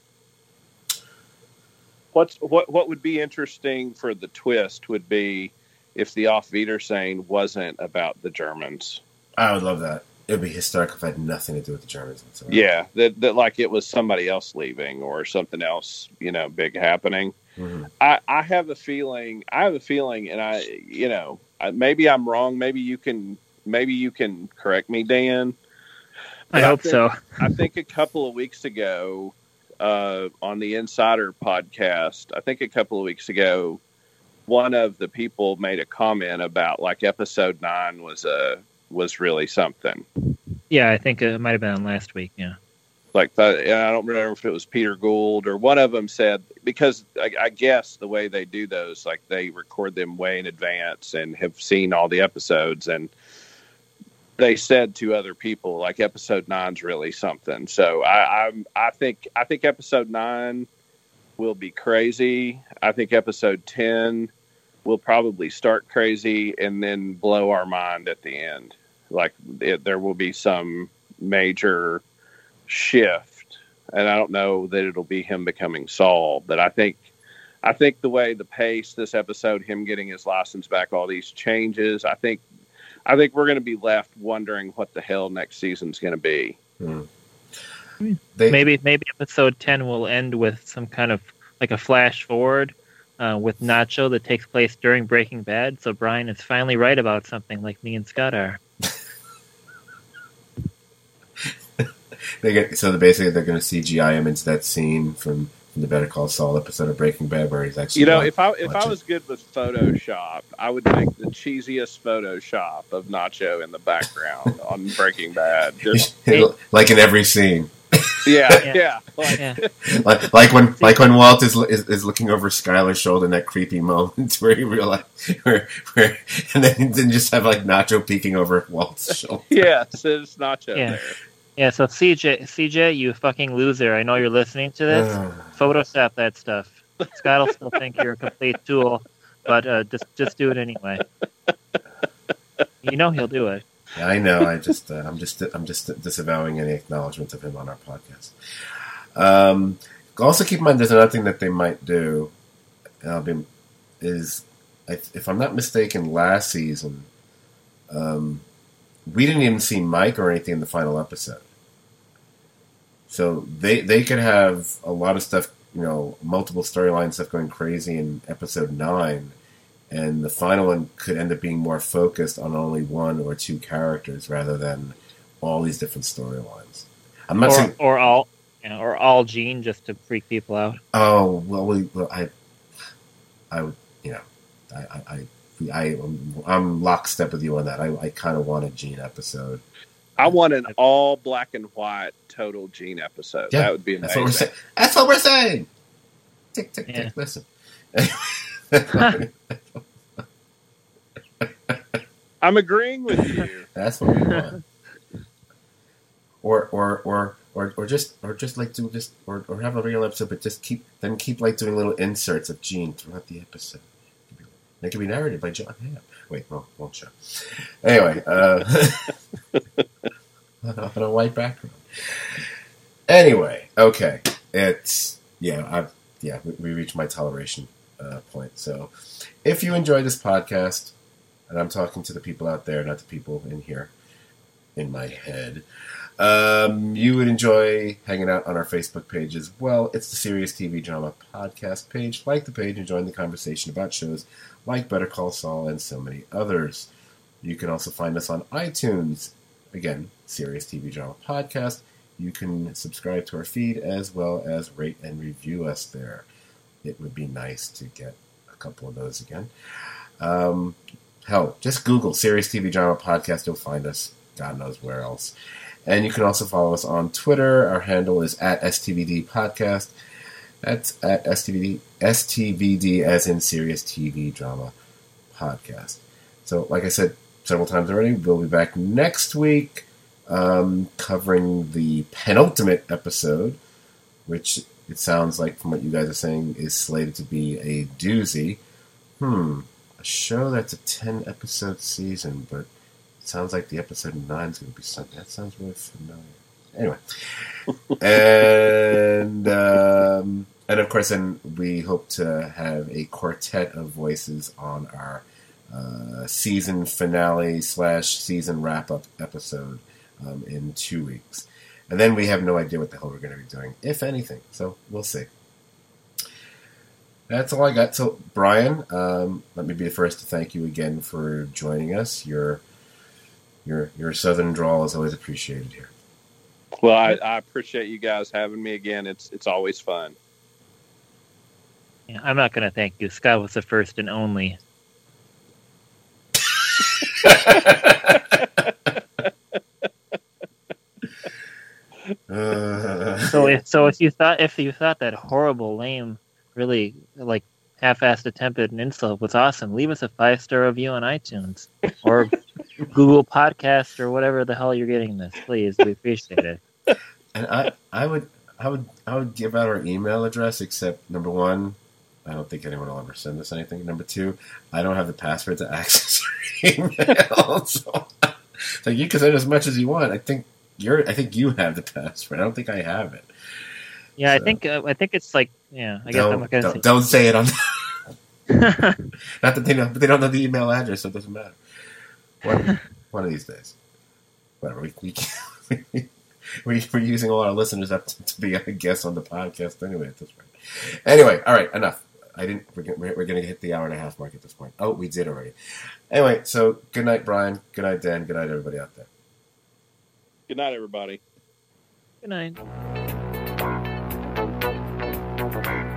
What's what what would be interesting for the twist would be if the Auf Wiedersehen wasn't about the Germans. I would love that. It would be hysterical if it had nothing to do with the Germans. Whatsoever. Yeah, that that like it was somebody else leaving or something else, you know, big happening. Mm-hmm. I, I have a feeling. I have a feeling, and I, you know, maybe I'm wrong. Maybe you can. Maybe you can correct me, Dan. I hope I think, so. I think a couple of weeks ago. Uh, on the Insider podcast, I think a couple of weeks ago, one of the people made a comment about like episode nine was a was really something. Yeah, I think it might have been last week. Yeah. Like, the, and I don't remember if it was Peter Gould or one of them said, because I, I guess the way they do those, like they record them way in advance and have seen all the episodes, and they said to other people, like, episode nine's really something. So I, I'm, I think, I think episode nine will be crazy. I think episode ten will probably start crazy and then blow our mind at the end. Like it, there will be some major shift, and I don't know that it'll be him becoming Saul, but I think I think the way the pace this episode, him getting his license back, all these changes, I think I think we're going to be left wondering what the hell next season's going to be. Hmm. They, maybe maybe episode ten will end with some kind of like a flash forward uh, with Nacho that takes place during Breaking Bad, so Brian is finally right about something, like me and Scott are. They get so basically they're going to C G I him into that scene from, from the Better Call Saul episode of Breaking Bad where he's actually. You know, watch, if I if I was good with Photoshop, I would make the cheesiest Photoshop of Nacho in the background on Breaking Bad, just like in every scene. Yeah, yeah, yeah. Like, yeah. like, like when like when Walt is, is is looking over Skyler's shoulder in that creepy moment where he realized where, where and then, then just have like Nacho peeking over Walt's shoulder. Yeah, so it's Nacho yeah. there. Yeah, so C J, C J, you fucking loser. I know you're listening to this. Photoshop that stuff. Scott will still think you're a complete tool, but uh, just just do it anyway. You know he'll do it. Yeah, I know. I just, uh, I'm just, I'm just disavowing any acknowledgement of him on our podcast. Um, also, keep in mind, there's another thing that they might do. Uh, be, is, if I'm not mistaken, last season, um, we didn't even see Mike or anything in the final episode. So they they could have a lot of stuff, you know, multiple storyline stuff going crazy in episode nine. And the final one could end up being more focused on only one or two characters rather than all these different storylines. I'm not or, saying, or all, you know, or all Gene just to freak people out. Oh well, we, well I, I would, you know, I, I, I, I I'm lockstep with you on that. I, I kind of want a Gene episode. I want an all black and white total Gene episode. Yeah, that would be amazing. That's what we're saying. That's what we're saying. Tick tick Yeah. tick. Listen. I'm agreeing with you. That's what we want. Or or or or or just or just like do just or, or have a real episode, but just keep then keep like doing little inserts of Gene throughout the episode. It could be narrated by John Hamm. Wait, well, won't show. Anyway, uh, on a white background. Anyway, okay, it's yeah, I've yeah, we, we reached my toleration uh, point. So, if you enjoy this podcast, and I'm talking to the people out there, not the people in here, in my head, um, you would enjoy hanging out on our Facebook page as well. It's the Serious T V Drama Podcast page. Like the page and join the conversation about shows like Better Call Saul and so many others. You can also find us on iTunes. Again, Serious T V Drama Podcast. You can subscribe to our feed as well as rate and review us there. It would be nice to get a couple of those again. Um, hell, just Google Serious T V Drama Podcast. You'll find us. God knows where else. And you can also follow us on Twitter. Our handle is at S T V D Podcast. That's at S T V D, S T V D as in Serious T V Drama Podcast. So, like I said several times already, we'll be back next week um, covering the penultimate episode, which it sounds like from what you guys are saying is slated to be a doozy. Hmm, a show that's a ten-episode season, but it sounds like the episode nine is going to be something. That sounds really familiar. Anyway, and um, and of course, then we hope to have a quartet of voices on our uh, season finale slash season wrap up episode um, in two weeks, and then we have no idea what the hell we're going to be doing, if anything. So we'll see. That's all I got. So Brian, um, let me be the first to thank you again for joining us. Your your your southern drawl is always appreciated here. Well, I, I appreciate you guys having me again. It's it's always fun. Yeah, I'm not going to thank you. Scott was the first and only. uh, So if so if you thought if you thought that horrible, lame, really like half-assed attempt at an insult was awesome, leave us a five-star review on iTunes or Google Podcast or whatever the hell you're getting this. Please, we appreciate it. And I, I would, I would, I would give out our email address. Except number one, I don't think anyone will ever send us anything. Number two, I don't have the password to access our email. so, so you can send as much as you want. I think you're. I think you have the password. I don't think I have it. Yeah, so, I think uh, I think it's like yeah. I guess don't, I'm not gonna don't, say. don't say it on. Not that they know, but they don't know the email address, so it doesn't matter. One, one of these days, whatever. We we, we we're using all our listeners up to, to be a guest on the podcast anyway. At this point, anyway, all right, enough. I didn't. We're, we're going to hit the hour and a half mark at this point. Oh, we did already. Anyway, so good night, Brian. Good night, Dan. Good night, everybody out there. Good night, everybody. Good night.